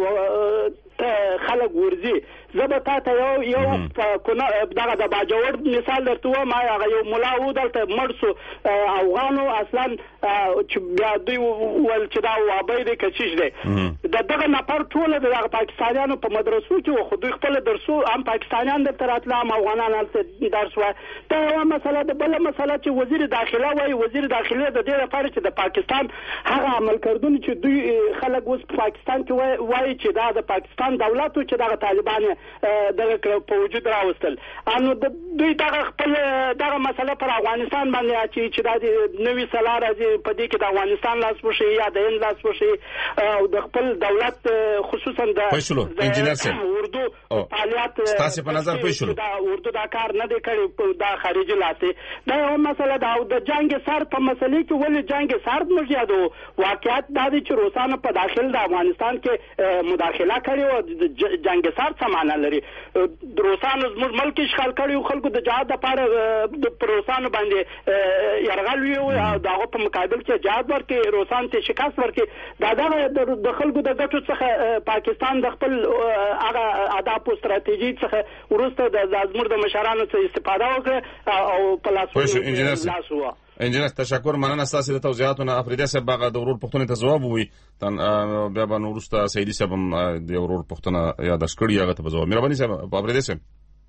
خلک ورزي. زبتا ته یو دغه د باجوړ مثال درته وایم. هغه یو ملا و دلته مرسو افغانو اصلا چې بیا دوی ول چې دا وابې د کچیش دی دغه نفر ټول د پاکستانیانو په مدرسو کې خو دوی خپل درسو هم پاکستانیان د تراتله هم افغانان هلته درس وای. دا یو مسله ده. بل مسله چې وزیر داخله وای وزیر داخله د دې لپاره چې د پاکستان هغه عمل کردون چې دوی خلک اوس پاکستان کې وای چې دا د پاکستان دولت او چې دا طالبان دغه په وجود راوستل انو دوی دغه خپل دغه مسله پر افغانستان باندې چې دا نوې سلار راځي په دې کې د افغانستان لاس وشي یا د هند لاس وشي او د خپل دولت خصوصا د انجینر سره اردو فعالیت تاسو په نظر پېښلو دا اردو دا کار نه دی کړی دا خارجي لاسه دا یو مسله دا او د جنگ سر په مسلې کې ولې جنگ سر موږ یادو واقعیت دا دی چې روسانو په داخل د افغانستان کې مداخله کړې او جنگ سر سمانه لري. روسانو زموږ ملک اشغال کړي خلکو د جهاد لپاره د روسانو باندې يرغل وی او دغه په مقابل کې جهاد ورکړي روسان ته شکست ورکړي. دا د خلکو د ګټو څخه پاکستان د خپل هغه اهداف او ستراتیژي څخه ورسته د زموږ د مشرانو څخه استفاده وکړه او په لاس انجینر تشکر مننه تاسو د توضیحاتونو. افریدی صاحب باغ د ورور پښتون ته جواب وي بیا به نو ورسته سیدی صاحب د ورور پښتون یاداش کړی هغه ته جواب. مهرباني صاحب افریدی صاحب.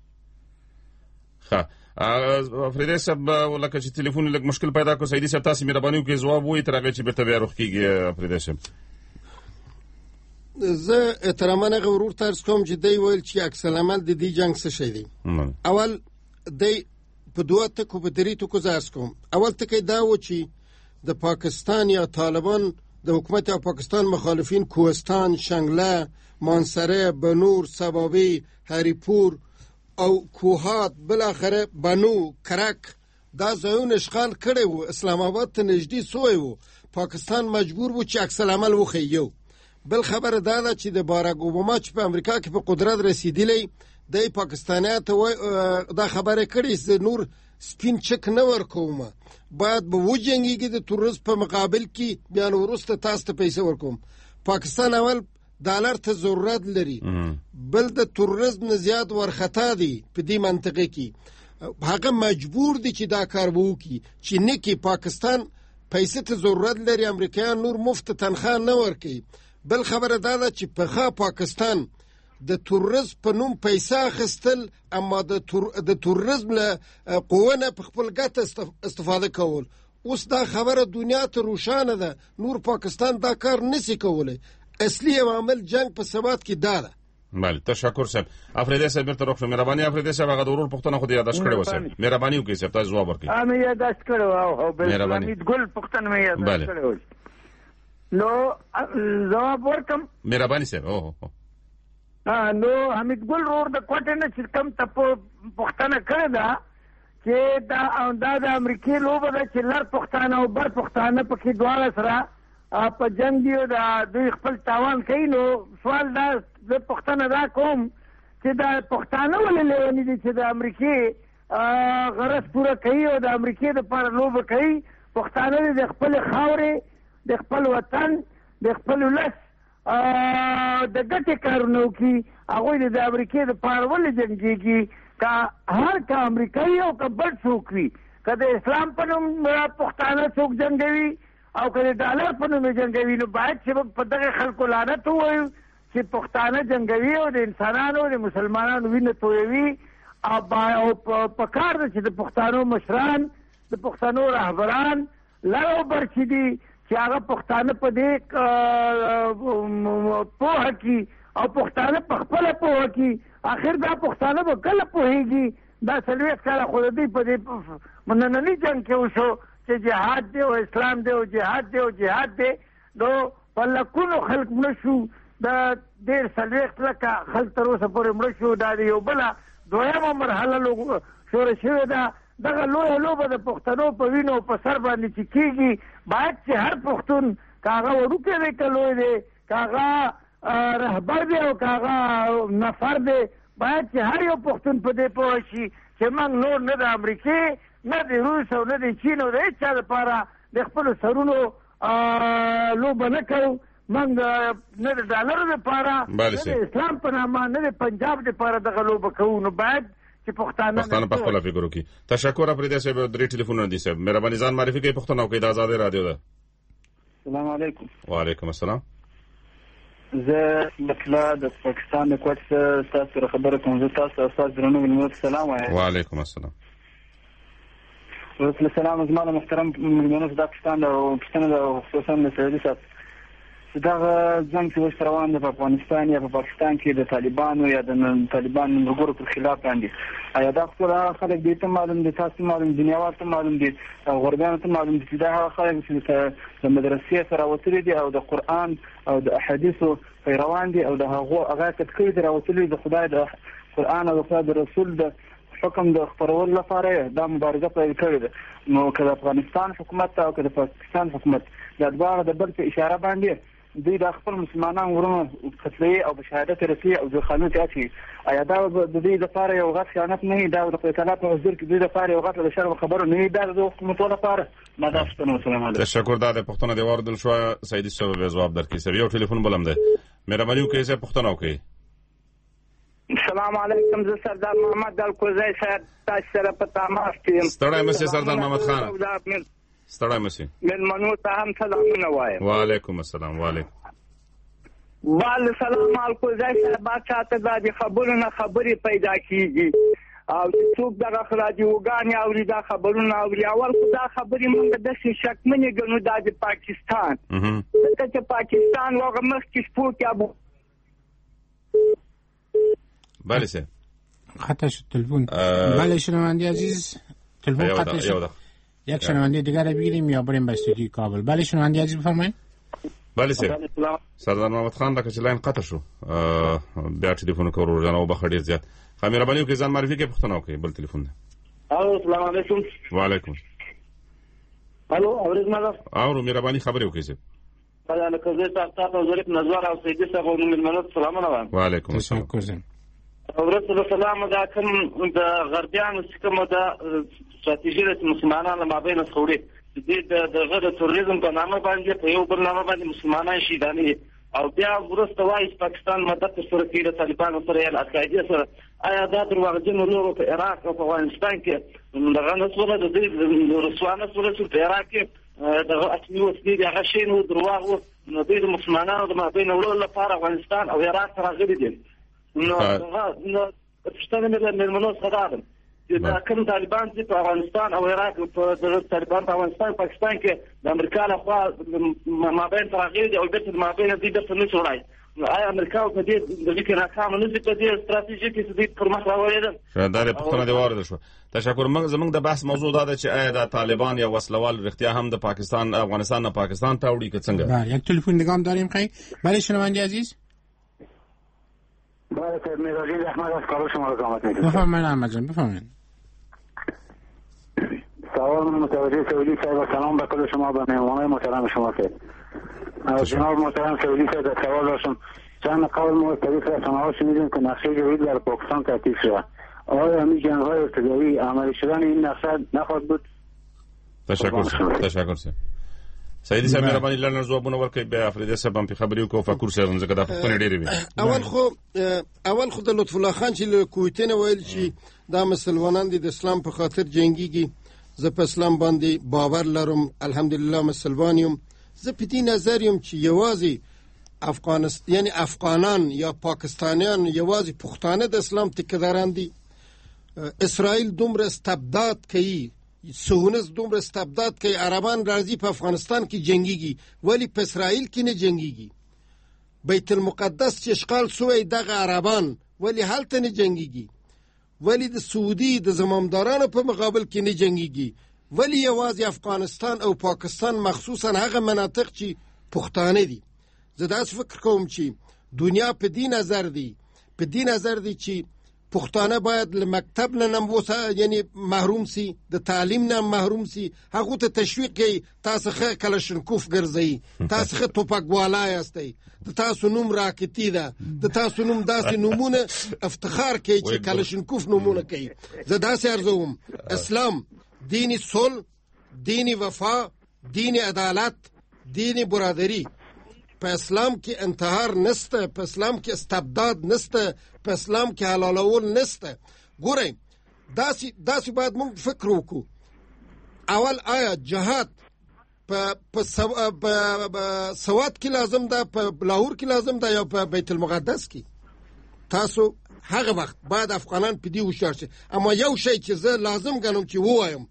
ها افریدی صاحب ولکه چې ټلیفون لږ مشکل پیدا کو سیدی صاحب تاسو مهرباني وکړئ جواب وي تر هغه چې بیرته بیا روخ کیږي. افریدی صاحب زه احترامانه غورور ترس کوم چې دی ویل چې عکس العمل د دې جنگ څه شي دی. اول دی په دوه ټکو په درې ټکو زارس کوم. اول ټکی دا و چې د پاکستان یا طالبان د حکومت او پاکستان مخالفین کوهستان، شنگله، مانسره، بنور، سبابی، هریپور او کوهات بالاخره بنو کرک دا ځایونه اشغال کړي وو. اسلام آباد ته نږدې سوی وو. پاکستان مجبور وو چې عکس العمل وښیي. بل خبره دا ده چې د باراک اوباما چې په امریکا کې په قدرت رسیدلی د پاکستانیات دا خبره کړي چې نور سپین چک نه ورکوم باید به وجنګيږي د تورست په مقابل کې بیان ورسته تاسو ته پیسې ورکوم. پاکستان اول ډالر ته ضرورت لري بل د تورست نه زیات ورختا دي په دې منطقه کې هغه مجبور دي چې دا کار وکړي چې نه کې پاکستان پیسې ته ضرورت لري امریکایان نور مفت تنخواه نه ورکوي. بل خبره دا ده چې په پاکستان د تورزم په نوم پیسې اخیستل اما د تورزم له قوانه په خپل ګټه استفاده کول. اوس دا خبره دنیا ته روښانه ده نور پاکستان دا کار نشي کولای. اصلي عامل جنگ په ثبات کې دا ده. بله تشکر صاحب. افریدی صاحب بیرته روښه مهرباني. افریدی صاحب هغه د ورور پښتنه خو دې یاداش کړی و صاحب مهرباني وکړئ صاحب تاسو جواب ورکړئ. مې یاداش کړو او بل حمید ګل پښتنه مې یاداش کړو نو جواب ورکم مهرباني صاحب. نو حمید ګل ور د کوټه نه چې کم ته پښتنه کړه دا چې دا د امریکای لوبه ده چې لر پښتانه او بر پښتانه پکې دواړه سره په جنگ دی دا دوی خپل تاوان کوي. نو سوال دا د پښتنه دا کوم چې دا پښتانه ولې لیونی دي چې د امریکای غرض پوره کوي او د امریکای د پر لوبه کوي. پښتانه د خپل خاورې د خپل وطن د خپل ولس د ګټې کارونه کوي. هغه د امریکای د پر ولې جنگيږي که هر کا امریکایي او که بل څوک وي که د اسلام په نوم پښتانه څوک جنگوي او که د ډالر په نوم جنگوي نو باید چې په دغه خلکو لعنت ووایو چې پښتانه جنگوي او د انسانانو د مسلمانانو وینه تویوي او په کار ده چې د پښتانو مشران د پښتنو رهبران لر او بر چې دي چې هغه پښتانه په دې پوهه کې او پښتانه په خپله پوهه کې آخر دا پښتانه به کله پوهېږي. دا 40 کاله خو د دوی په دې ننني جنګ کې وشو چې جهاد دی او اسلام دی او جهاد دی او جهاد دی. نو په لکونو خلک مړه شو د ډېر څلوېښت لکه خلک تر اوسه پورې مړه شو. دا د یو بله دویمه مرحله شوره شوې ده. دغه لویه لوبه د پښتنو په وینو په سر باندې چې کېږي، باید چې هر پښتون که هغه وړوکی دی که لوی دی، که هغه رهبر دی او که هغه نفر دی، باید چې هر یو پښتون په دې پوه شي چې موږ نور نه د امریکې نه د روس او نه د چین او د هېڅ چا لپاره د خپلو سرونو لوبه نه کوو. موږ نه د ډالرو لپاره، نه د اسلام په نامه، نه د پنجاب لپاره دغه لوبه کوو. نو باید چې پښتانه په خپله فکر وکړي. تشکر افریدی صاحب. 3 ټلیفونونه دي صاحب. مهرباني ځان معرفي کوئ پښتنو کې د آزادۍ رادیو ده. السلام علیکم. وعلیکم السلام. زه مطلع د پاکستان د کوټ څخه تاسو سره خبره کوم. زه تاسو استاد درنو ملمنو سلام وایم. وعلیکم السلام. ورته سلام زما محترم ملمنو د پاکستان او پښتنو د خصوصا د سعودي صاحب. دا ځنګ چې اوس روان دی په افغانستان یا په پاکستان کې د طالبانو یا د طالبان وګړو پر خلاف باندې، آیا دا ټول خلک دې ته معلوم دي، تاسو معلوم دي، دنیاوال ته معلوم دي، غربیانو ته معلوم دي چې دا هغه خلک چې د مدرسې سره راوتلي دي او د قرآن او د احادیثو پیروان دي او د هغه کټکۍ دي راوتلي د خدای د قرآن او د خدای د رسول د حکم د خپرولو لپاره دا مبارزه پیل کړې ده. نو که د افغانستان حکومت او که د پاکستان حکومت دا دواړه د بل په اشاره باندې دوی د خپل مسلمانان ورونو قتلوي او په شهادت رسي او د قانون ته اچي، آیا دا د دوی لپاره یو غټ خیانت نه وي؟ دا د اطلاع په حضور کې دوی لپاره یو غټ د شرم خبره نه وي؟ دا د حکومت لپاره ما دا ستنو. سلام علیکم. تشکر. دا د پښتنو د واردل شو سیدی صاحب به جواب درکړي. یو ټلیفون بلم ده. مهرباني وکړئ چې پښتنو کې. السلام علیکم. زه سردار محمد الکوزی صاحب تاسو سره په تماس یم. ستړی مشه سردار محمد خان. ستړی مشه. ملمنو ته هم سلامونه وایم. وعلیکم السلام. وعلیکم. بال سلام الکوزی صاحب. چاته د خبرونو خبرې پیدا کیږي او چې څوک دغه خراجوګانې اوري دا خبرونه اوري. اول خو دا خبرې موږ داسې شکمنې ګڼو دا د پاکستان، ځکه چې پاکستان هغه مخکې شپو کې ابو بله سه خطا شد تلفن. بله شنونده عزیز تلفن خطا شد. یک شنونده دیگر رو بگیریم یا بریم به استودیوی کابل. بله شنونده عزیز بفرمایید. بله سه سردار محمد خان لکه چې لاین قطع شو بیا ټلیفون کوو جناب بخیر ډیر زیات. مهرباني وکړئ ځان معرفي کړئ پښتنو کې. بل ټلیفون ده. السلام علیکم. وعلیکم. الو اورېدم. اورو مهرباني خبرې وکړئ. تعالی کزه تاسو ظریف نظر او سیدی صاحب او ملمنو سلامونه وایم. وعلیکم السلام. ورسره سلام. دا کوم د غربیانو چې کوم د استراتیژي د مسلمانانو مابین څخه دغه د تروریزم په نامه باندې په یو بل نامه باندې مسلمانان شهیدانې او بیا وروسته وایي پاکستان مدد سره کوي د طالبانو سره یا القاعده سره. آیا دا دروغجنو لورو په عراق او په افغانستان کې دغه نسوله د دې رسوانه سره په عراق کې دغه اټمي وسلې هغه شی نو دروغ و. نو د مسلمانانو د مابین وړلو لپاره افغانستان او عراق سره غلي دي. نو پښتانه ملمنو سره دا کوم طالبان چې په افغانستان او عراق په طالبان په افغانستان پاکستان کې د امریکا له خوا مابین ترغیب دی او د مابین د دې په نس وړای. آیا امریکا په دې د ذکر ناکام نه په دې استراتیژي کې څه دې پر مخ راوړل؟ دا پښتنه دی وارد شو. تشکر. زمونږ د بحث موضوع دا ده چې آیا د طالبان یا وسلوال رښتیا هم د پاکستان افغانستان نه پاکستان ته وړي که څنګه؟ بله یک تلفن دیگه هم داریم. خیلی بله شنونده عزیز. بله سید میرزی احمد از کابل شما رو زحمت می‌کشم. بفرمایید احمد جان بفرمایید. سوال متوجه سعودی صاحب و سلام به کل شما و مهمانان محترم شما صاحب. جناب محترم سعودی صاحب سوال داشتم. چند قبل ما طریق رسانه‌ها شنیدیم که نقشه جدید در پاکستان تأسیس شده. آیا همین جنگ‌های ابتدایی عملی شدن این نقشه نخواهد بود؟ تشکر سه. سیدی صاحب مهرباني لرنه ځوابونه ورکړئ. بیا افریدی صاحب هم په خبرې وکړو. فکر صاحب ځکه دا پوښتنې ډېرې وي. اول خو د لطف الله خان چې له کویت نه ویل چې دا مسلمانان د اسلام په خاطر جنگيږي. زه په اسلام باندې باور لرم، الحمدلله مسلمان یم. زه په دې نظر یم چې یوازې افغانستان یعنی افغانان یا پاکستانیان یوازې پښتانه د اسلام ټیکداران دي. اسرائیل دومره استبداد کوي، صهیونیست دومره استبداد کوي، عربان راځي په افغانستان کې جنگيږي ولی په اسرائیل کې نه جنگيږي. بیت المقدس چې اشغال شوی دغه عربان ولی هلته نه جنگيږي. ولی د سعودي د زمامدارانو په مقابل کې نه جنگيږي. ولی یوازې افغانستان او پاکستان مخصوصا هغه مناطق چې پښتانه دي. زه داس فکر کوم چې دنیا په دې نظر دی چې پښتانه باید له مکتب نه یعنی محروم سي، د تعلیم نه محروم سي، هغه ته تشویق کوي تاسو ښه کلاشینکوف ګرځي، تاسو ښه توپکوالا یاستئ، تاسو نوم راکټي ده، تاسو نوم داسې نومونه افتخار کوي چې کلاشینکوف نومونه کوي. زه داسې ارزوم اسلام دین صلح، دین وفا، دین عدالت، دین برادری. په اسلام کې انتحار نسته، په اسلام کې استبداد نسته، په اسلام کې حلالول نسته. ګورئ داسې باید موږ فکر وکړو. اول آیا جهاد په سوات کې لازم ده، په لاهور کې لازم ده یا په بیت المقدس کې؟ تاسو هغه وخت باید افغانان په دې هوښیار شي. اما یو شی چې زه لازم ګڼم چې ووایم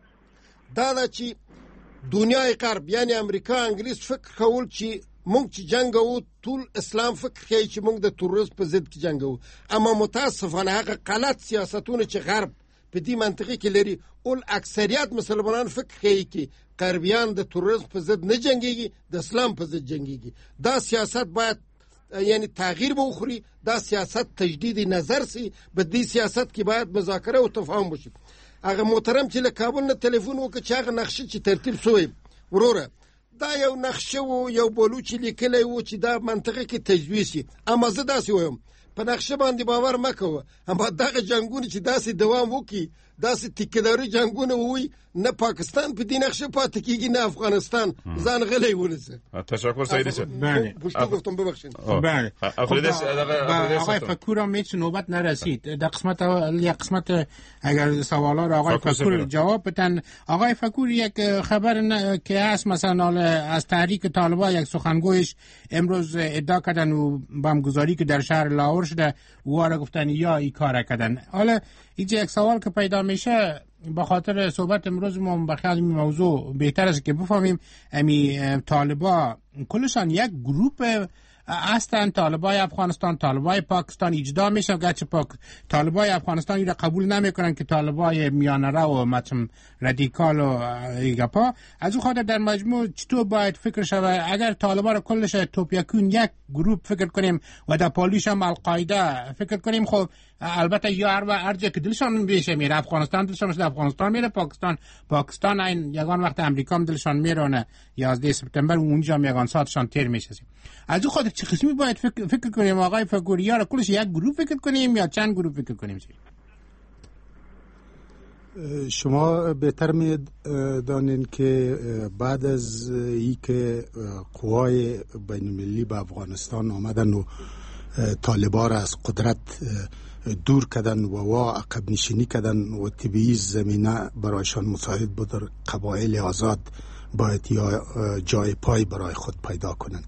دا ده چې دنیای غرب یعنی امریکا انګلیس فکر کول چې مونږ چې جنگ وو ټول اسلام فکر کوي چې مونږ د تروریسم په ضد کې جنگ وو. اما متاسفانه هغه غلط سیاستونه چې غرب په دې منطقه کې لري، اول اکثریت مسلمانان فکر کوي چې غربیان د تروریسم په ضد نه جنگيږي، د اسلام په ضد جنگيږي. دا سیاست باید یعنی تغییر به وخوري، دا سیاست تجدید نظر سي. په دې سیاست کې باید مذاکره او تفاهم وشي. هغه محترم چې له کابل نه ټلیفون وکړ چې هغه نقشه چې ترتیب شوی وروره دا یو نقشه و، یو بلوچ لیکلی و چې دا منطقه کې تجویز شي. اما زه داسې وایم په نقشه باندې باور مه کوه. اما دغه جنګونه چې داسې دوام وکړي، داسې تکیداري جنګونه ووي، نه پاکستان په دې نقشه پاتې کېږي نه افغانستان. ځان غلی ونیسه. تشکر سعیدی صاحب. پشتو گفتم ببخشید. بله آقای فکور هم میشه نوبت نرسید در قسمت اگر سوالا را آقای فکور جواب بدن. آقای فکور یک خبر که هست مثلا از تحریک طالبان یک سخنگویش امروز ادعا کردن و بمبگذاری که در شهر لاهور شده و را گفتن یا ای کار کردن. حالا اینجا یک سوال که پیدا میشه به خاطر صحبت امروز ما بخیال این موضوع بهتر است که بفهمیم امی طالبا کلشان یک گروپ هستن، طالبای افغانستان، طالبای پاکستان اجدا میشن، گرچه طالبای افغانستان این را قبول نمیکنن که طالبای میانه و مثلا رادیکال و گپا. از اون خاطر در مجموع چطور باید فکر شود اگر طالبا را کلش توپیکون یک گروپ فکر کنیم و در پالیش هم القاعده فکر کنیم؟ خب البته یا هر جا که دلشان بیشه میره، افغانستان دلشان میشه افغانستان میره، پاکستان این یگان وقت امریکا هم دلشان میرونه 11 سپتامبر اونجا هم یگان ساعتشان تیر میشه. از اون خاطر چه قسمی باید فکر کنیم آقای فکوری؟ را کلش یک گروه فکر کنیم یا چند گروه فکر کنیم؟ شما بهتر می دانین که بعد از ای که قوای بین المللی به افغانستان آمدن و طالبان را از قدرت دور کردن و عقب نشینی کردن و طبیعی زمینه برایشان مساعد بود، قبایل آزاد باید یا جای پای برای خود پیدا کنن.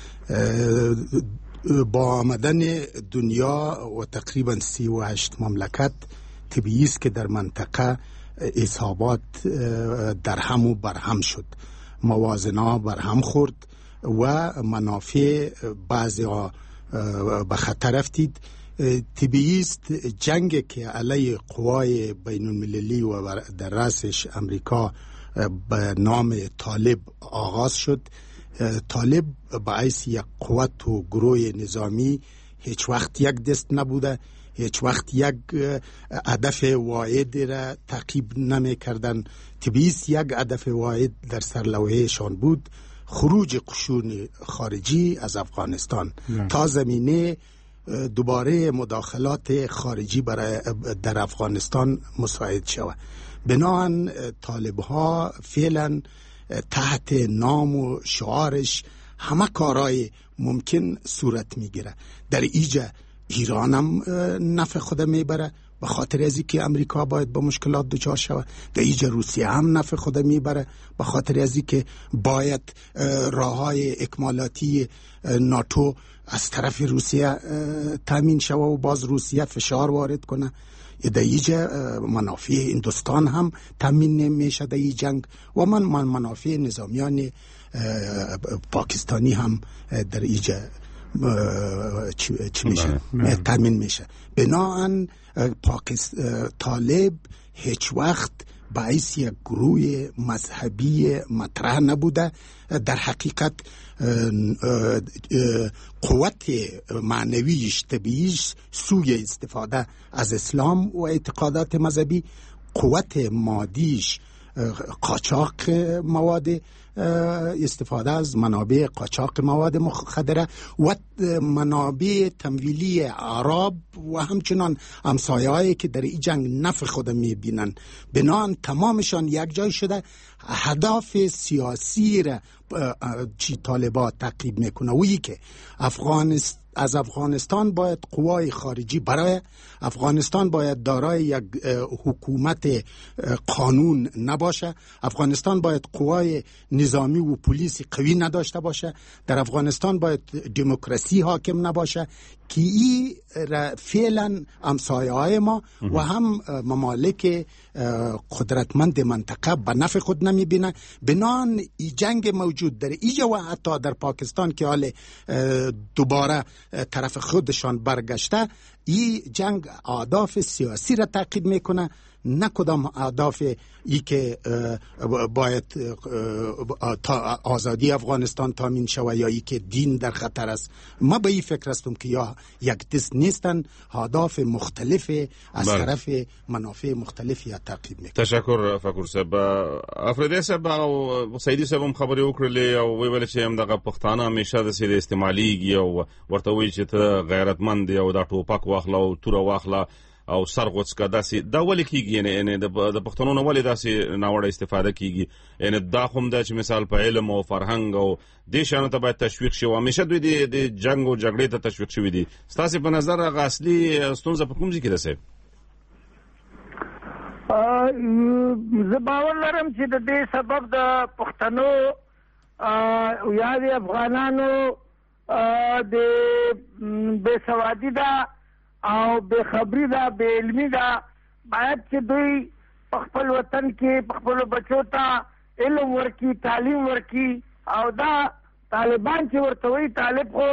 با آمدن دنیا و تقریبا 38 مملکت طبیعی است که در منطقه اصابات در هم و برهم شد، موازنه برهم خورد و منافع بعضی ها به خطر رفتید. طبیعی است جنگ که علیه قوای بین المللی و در رأسش امریکا به نام طالب آغاز شد. طالب باعث یک قوت و گروه نظامی هیچ وقت یک دست نبوده، هیچ وقت یک هدف واحد را تعقیب نمی کردن. طبیعی است یک هدف واحد در سرلوحهشان بود، خروج قشون خارجی از افغانستان تا زمینه دوباره مداخلات خارجی در افغانستان مساعد شود. بنابراین طالب ها فعلا تحت نام و شعارش همه کارهای ممکن صورت میگیره. در ایجا ایران هم نفع خود میبره به خاطر ازی که امریکا باید با مشکلات دچار شود. در ایجا روسیه هم نفع خود میبره به خاطر ازی که باید راههای اکمالاتی ناتو از طرف روسیه تامین شود و باز روسیه فشار وارد کنه. در ایجا منافع هندوستان هم تامین نمیشه در این جنگ و منافع نظامیان پاکستانی هم در ایجا چی میشه؟ تامین میشه. بنابراین طالب هیچ وقت باعث یک گروه مذهبی مطرح نبوده. در حقیقت قوت معنویش طبیعیش سوی استفاده از اسلام و اعتقادات مذهبی، قوت مادیش قاچاق مواد، استفاده از منابع قاچاق مواد مخدره و منابع تمویلی عرب و همچنان همسایه‌هایی که در این جنگ نفع خود می‌بینن، بنان تمامشان یک جای شده هدف سیاسی را چی طالبان تعقیب میکنه. وی که از افغانستان باید قوای خارجی برای افغانستان باید دارای یک حکومت قانون نباشه، افغانستان باید قوای نظامی و پلیس قوی نداشته باشه، در افغانستان باید دموکراسی حاکم نباشه که این فعلا همسایه‌های ما و هم ممالک قدرتمند منطقه به نفع خود نمیبینه. بنان این جنگ موجود در اینجا و حتی در پاکستان که حال دوباره طرف خودشان برگشته، این جنگ اهداف سیاسی را تعقیب میکنه، نه کدام اهداف ای که باید آزادی افغانستان تامین شود یا ای که دین در خطر است. ما به این فکر هستم که یا یک دست نیستن، اهداف مختلف از طرف منافع مختلفی تعقیب میکنه. تشکر فکر صاحب. افریدی صاحب او سیدی صاحب هم خبرې وکړلې او ویل چې هم دغه پښتانه همیشه د سید استعماليږي او ورته وایي چې ته غیرتمند او دا ټوپک واخله او توره واخله او سرغوڅ کا داسې دا ولې کیږي؟ یعنی د پښتنو نه ولې داسې ناوړه استفاده کیږي؟ یعنی دا هم د چې مثال په علم او فرهنګ او د شانو ته باید تشویق شي او همیشه دوی د جنگ او جګړې ته تشویق شوی دي. ستاسو په نظر هغه اصلي ستونزه په کوم ځای کې ده صاحب؟ زه باور لرم چې د دې سبب د پښتنو یا د افغانانو د بې سوادي ده او بے خبری دا بے علمی دا. باید چې دوی په خپل وطن کې په خپل بچو ته علم ورکی، تعلیم ورکی. او دا طالبان چې ورته وایي طالب خو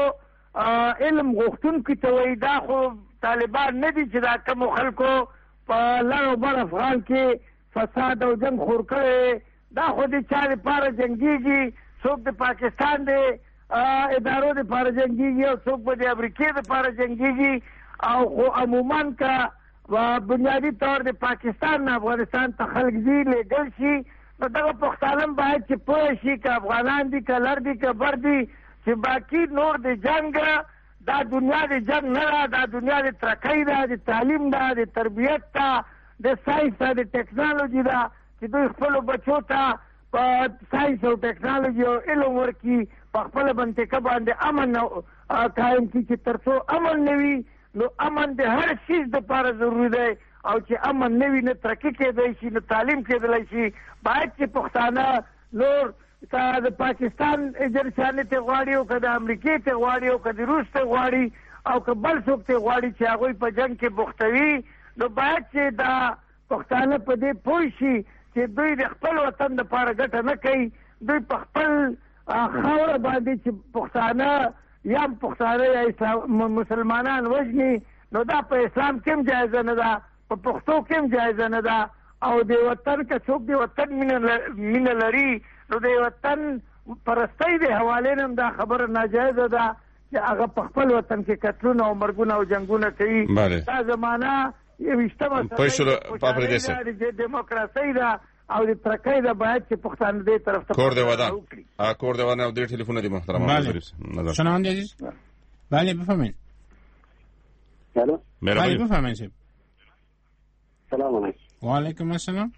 علم غوښتونکي ته وایي، دا خو طالبان نه دي چې دا کومو خلکو په لر او بر افغان کې فساد او جنګ خور کړی. دا خو د چا لپاره جنګیږي، څوک د پاکستان د ادارو لپاره جنګیږي او څوک به د امریکې لپاره جنګیږي. او خو عموما کا بنیادی طور د پاکستان نه افغانستان ته خلک ځي لېږل شي، نو دغه پښتانه باید چې پوه شي که افغانان دي که لر دي که بر دي چې باقي نور د جنګ دا دنیا د جنګ نه ده، دا دنیا د ترقۍ ده، د تعلیم ده، د تربیت ده، د ساینس ده، د ټیکنالوژي ده، چې دوی خپلو بچو ته په ساینس او ټیکنالوژي او علم ورکړي، په خپله منطقه باندې امن قایم کړي. چې تر څو امن نه وي نو امن د هر شیز دپاره ضروري دی، او چې امن نه وي نه ترقي کېدی شي نه تعلیم کېدلی شي. باید چې پښتانه نور که د پاکستان جرشانې ته غواړي او که د امریکې ته غواړي او که د روس ته غواړي او که بل څوک ته غواړي چې هغوی په جنګ کې بوختوي، نو باید چې دا پښتانه په دې پوه شي چې دوی د خپل وطن دپاره ګټه نه کوي، دوی په خپل خاوره باندې چې پښتانه یا پښتانه یا مسلمانان وژني، نو دا په اسلام کې هم جایزه نه ده، په پښتو کې هم جایزه نه ده. او د وطن که څوک د وطن مینه لري نو د وطن پرستۍ د حوالې نه هم دا خبره ناجایزه ده چې هغه په خپل وطن کې قتلونه او مرګونه او جنګونه کوي. دا زمانه یویشتمه صدۍ د ډیموکراسۍ ده او د ترقۍ ده. باید چې پښتانه دې طرف ته کور دی ودان او دې ټلیفون دی محترم شنونده عزیز. بله بفرمایید. الو بله بفرمایید. سلام علیکم. و علیکم السلام.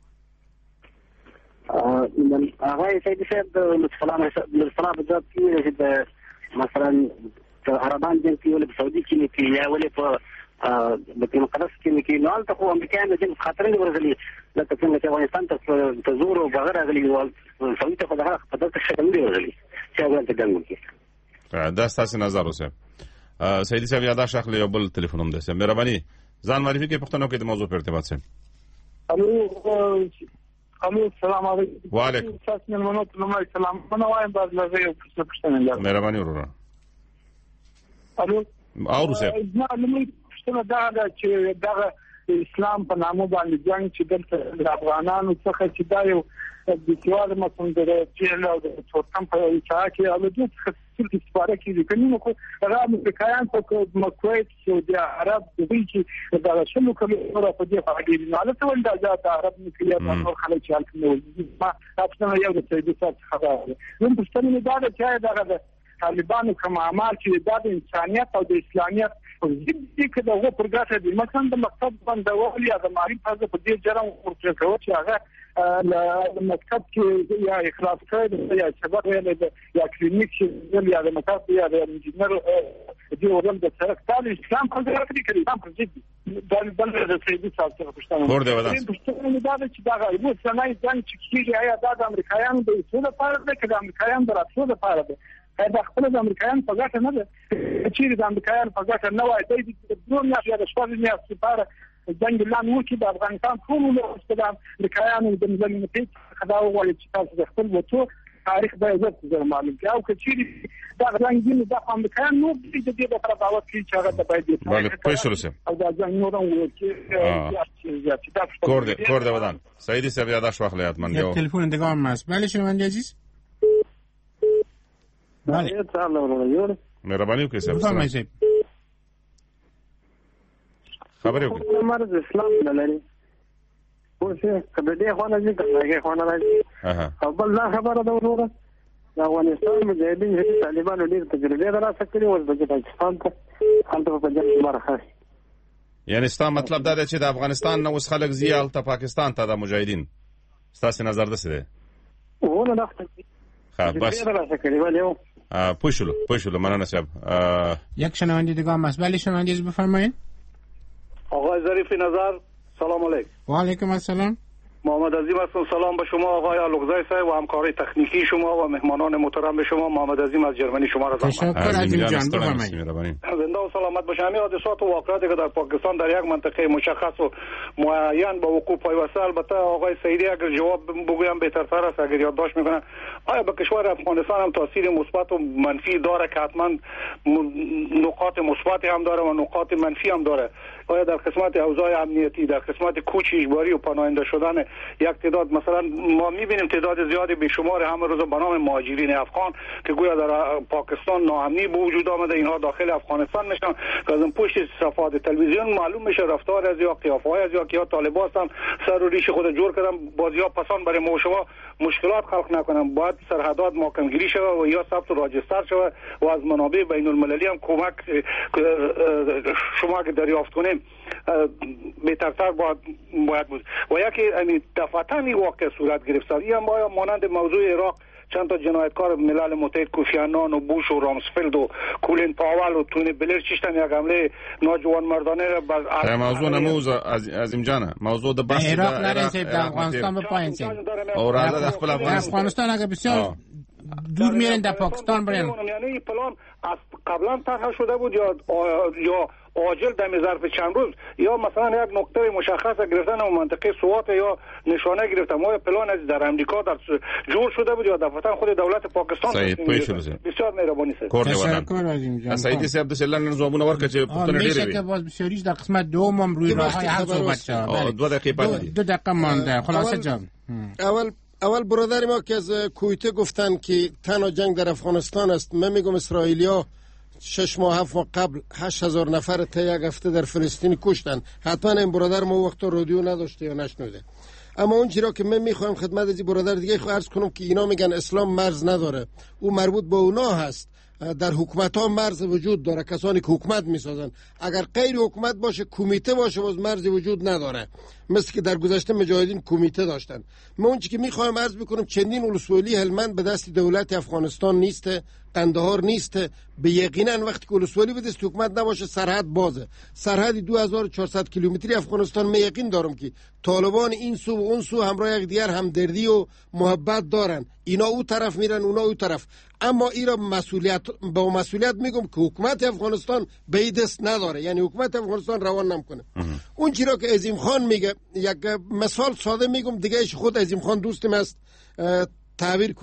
آقای سیدی صاحب لطفا به جواب کې چې مثلا عربان جنګ کې ولې په سعودي کې نه کوي یا ولې په بیت المقدس کې نه کوي، نو هلته خو امریکایان د جنګ خطر نه ورغلي لکه څنګه چې افغانستان ته زور او بغیر راغلي سعودي ته خو دغه په داسې شکل نه ورغلي چې هغه ته جنګ وکړي. دا ستاسو نظر اوسه. سیدي صاحب یاده شخص یو بل ټلیفون هم ده. مهرباني ځان معرفي کې پښتنو کې د موضوع په ارتباط سره. الو السلام علیکم. وعلیکم السلام. منو وایم باز لږه یو څه پوښتنه لرم. مهرباني وروره. الو اورو صاحب. نه لمړی پوښتنه دا ده چې دغه اسلام په نامه باندې جنگ چې د افغانانو څخه چې دا یو د سیاست متون د چیرل او د تورتم په اړه کې او د څه استفاده کیږي کني نو هغه امریکایان په کویت سعودي عرب د دې چې دا شنو کوي او په دې فعالیت نه لته ول د عرب نکلیات او خلک چې حل ما تاسو یو د سیدي صاحب خبره نو په ستنې دا چې دا طالبانو کوم اعمال چې د انسانيت او د اسلامیت دې کې دا و پرګاټه دي مثلا د مکتب بندول یا د مالی فاز په دې جرم ورته کوي چې هغه د مکتب کې یا اخلاص کوي یا سبب یا کلینیک یا د مکتب یا د انجینر دې ورم د سرک تعالی اسلام په ځای کې کړی دا پر دې بل د سیدي صاحب څخه پښتنه ورته ودان دا چې دا غوښتنه سنای ځان چې کیږي آیا د امریکایانو د اصول لپاره ده چې د امریکایانو د راتلو لپاره ده دا خپل د امریکایان په ګټه نه ده چې د امریکایان په ګټه نه وای د دوه میاشتې د شپږ میاشتې لپاره څنګه لاندې وکی د افغانستان ټول له د امریکایانو د ملي متحد خدا وایي چې تاسو د خپل وته تاریخ به زړه معلوم کې او کچېری دا څنګه د امریکایان نو د دې لپاره دعوت کوي چې هغه د باید بله پېښول سي او دا ځنګ نو ورکی کورده ودان سعیدی صاحب یاداش واخلې حتما یو تلفن دغه ماس بله شنوندی عزیز بله مهرباني وکړئ صاحب خبرې وکړئ مرز اسلام نه لري اوسه کله دې خو نه ځي کله خو نه راځي او بل لا خبره ده وروره د افغانستان مجاهدین چې طالبانو ډېر تجربه دراسه کړې و د پاکستان ته هلته په جنګ کې مرخص یعنی ستا مطلب دا دی چې د افغانستان نو اوس خلک زی هلته پاکستان ته د مجاهدین ستاسو نظر ده څه دی ونه راځي بس پوشلو مننه صاحب یک شنونده دیگه هم هست بله شنونده بفرمایید آقای ظریف نظر سلام علیکم و علیکم السلام محمد عظیم هستم سلام به شما آقای الوغزای صاحب و همکاری تکنیکی شما و مهمانان محترم به شما محمد عظیم از جرمنی شما را تشکر عظیم جان بفرمایید زنده و سلامت باشید همین حادثات و واقعاتی که در پاکستان در یک منطقه مشخص و معین به وقوع پیوسته البته آقای سعیدی اگر جواب بگویم بهترتر است اگر یادداشت میکنن آیا به کشور افغانستان هم تاثیر مثبت و منفی داره که حتما نقاط مثبتی هم داره و نقاط منفی هم داره آیا در قسمت اوضاع امنیتی در قسمت کوچ اجباری و پناهنده شدن یک تعداد مثلا ما میبینیم تعداد زیادی بیشمار همه روز به نام مهاجرین افغان که گویا در پاکستان ناامنی به وجود آمده اینها داخل افغانستان میشن که از پشت صفحات تلویزیون معلوم میشه رفتار از یا قیافه های از یا که طالبان هستن سر و ریش خود جور کردن بازی‌ها پسان برای ما شما مشکلات خلق نکنن باید سرحدات محکم گیری شود و یا ثبت و راجستر شود و از منابع بین المللی هم کمک شما که دریافت کنیم بهترتر باید بود و یکی دفعتاً واقع صورت گرفت این هم باید مانند موضوع عراق چند تا جنایتکار ملل متحد کوفی عنان و بوش و رامسفلد و کولین پاول و تونی بلر چیشتن یک حمله ناجوان مردانه بر موضوع نموز از اینجانه موضوع د بحث عراق نرسید در افغانستان بپایین سید اور از خپل افغانستان اگه بسیار دور میرن در پاکستان برن یعنی پلان از قبلا طرح شده بود یا عاجل در ظرف چند روز یا مثلا یک نقطه مشخص گرفتن منطقه سوات یا نشانه گرفتن ما پلان از در امریکا در جور شده بود یا دفعتا خود دولت پاکستان بسیار مهربانی سید تشکر از اینجا سعید صاحب د سلان زوابونه ورکه چې پښتون ډیره میشه که باز بسیاریش در قسمت دوم روی راههای حل صحبت شد 2 دقیقه 2 دقیقه مانده خلاصه جان اول برادر ما که از کویته گفتن که تنها جنگ در افغانستان است من میگم اسرائیلیا 6 ماه 7 ماه قبل 8000 نفر تا یک هفته در فلسطین کشتن حتما این برادر ما وقتا رادیو نداشته یا نشنوده اما اون چیزا که من میخوایم خدمت از برادر دیگه عرض کنم که اینا میگن اسلام مرز نداره او مربوط به اونا هست در حکومت ها مرز وجود داره کسانی که حکومت میسازن اگر غیر حکومت باشه کمیته باشه باز مرز وجود نداره مثل که در گذشته مجاهدین کمیته داشتن من اون چیزی که میخوایم عرض بکنم چندین ولسوالی هلمند به دست دولت افغانستان نیست قندهار نیست به یقینا وقتی که ولسوالی به دست حکومت نباشه سرحد بازه سرحد 2400 کیلومتری افغانستان من یقین دارم که طالبان این سو و اون سو همراه یک دیگر همدردی و محبت دارن اینا او طرف میرن اونا او طرف اما ایرا با مسئولیت میگم که حکومت افغانستان به این دست نداره یعنی حکومت افغانستان روان نمیکنه اون چیزا که عظیم خان میگه یک مثال ساده میگم دیگه خود عظیم خان دوستم است تعبیر کنه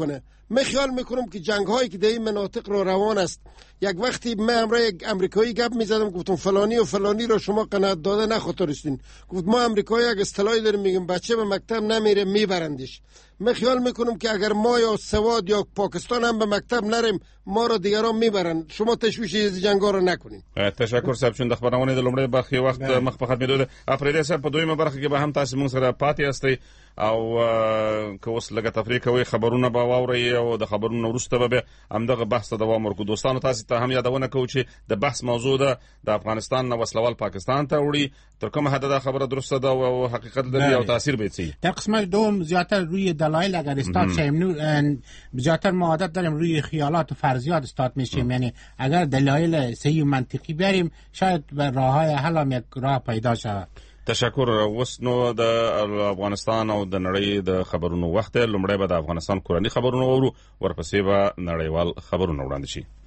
من خیال میکنم که جنگ هایی که در این مناطق رو روان است، یک وقتی من امروز یک امریکایی گپ میزدم، گفتم فلانی و فلانی رو شما قناعت داده نخاطرستین. گفت ما امریکایی یک اصطلاحی داریم میگیم بچه به مکتب نمیره میبرندش. من خیال میکنم که اگر ما یا سواد یا پاکستان هم به مکتب نریم ما رو دیگران میبرن. شما تشویش از جنگا رو نکنین. تشکر صاحب. چون د خبرونه د لومړی برخې وخت مخ په ختمېدو ده. اپریدي صاحب په دویمه برخه کې به هم تاسو موږ سره پاتې یاستئ او که اوس لږه تفریح کوئ خبرونه به واورئ او د خبرونو وروسته به همدغه بحث ته دوام ورکړو. دوستانو تاسو ته هم یادونه کوو چې د بحث موضوع ده د افغانستان نه وسلوال پاکستان ته وړي. تر کومه حد دا خبره درسته ده او حقیقت لري او تاثیر به چی؟ در قسمت دوم زیاتر روی دلایل اگر استاد شیم زیاتر ما عادت داریم روی خیالات و فرضیات استاد میشیم. یعنی اگر دلایل صحیح و منطقی بریم شاید به راههای حل هم یک راه پیدا شود. تشکر. اوس نو د افغانستان او د نړۍ د خبرونو وخت لومړی به د افغانستان کورنی خبرونه وورو، ورپسې به نړیوال خبرونه وړاندې شي.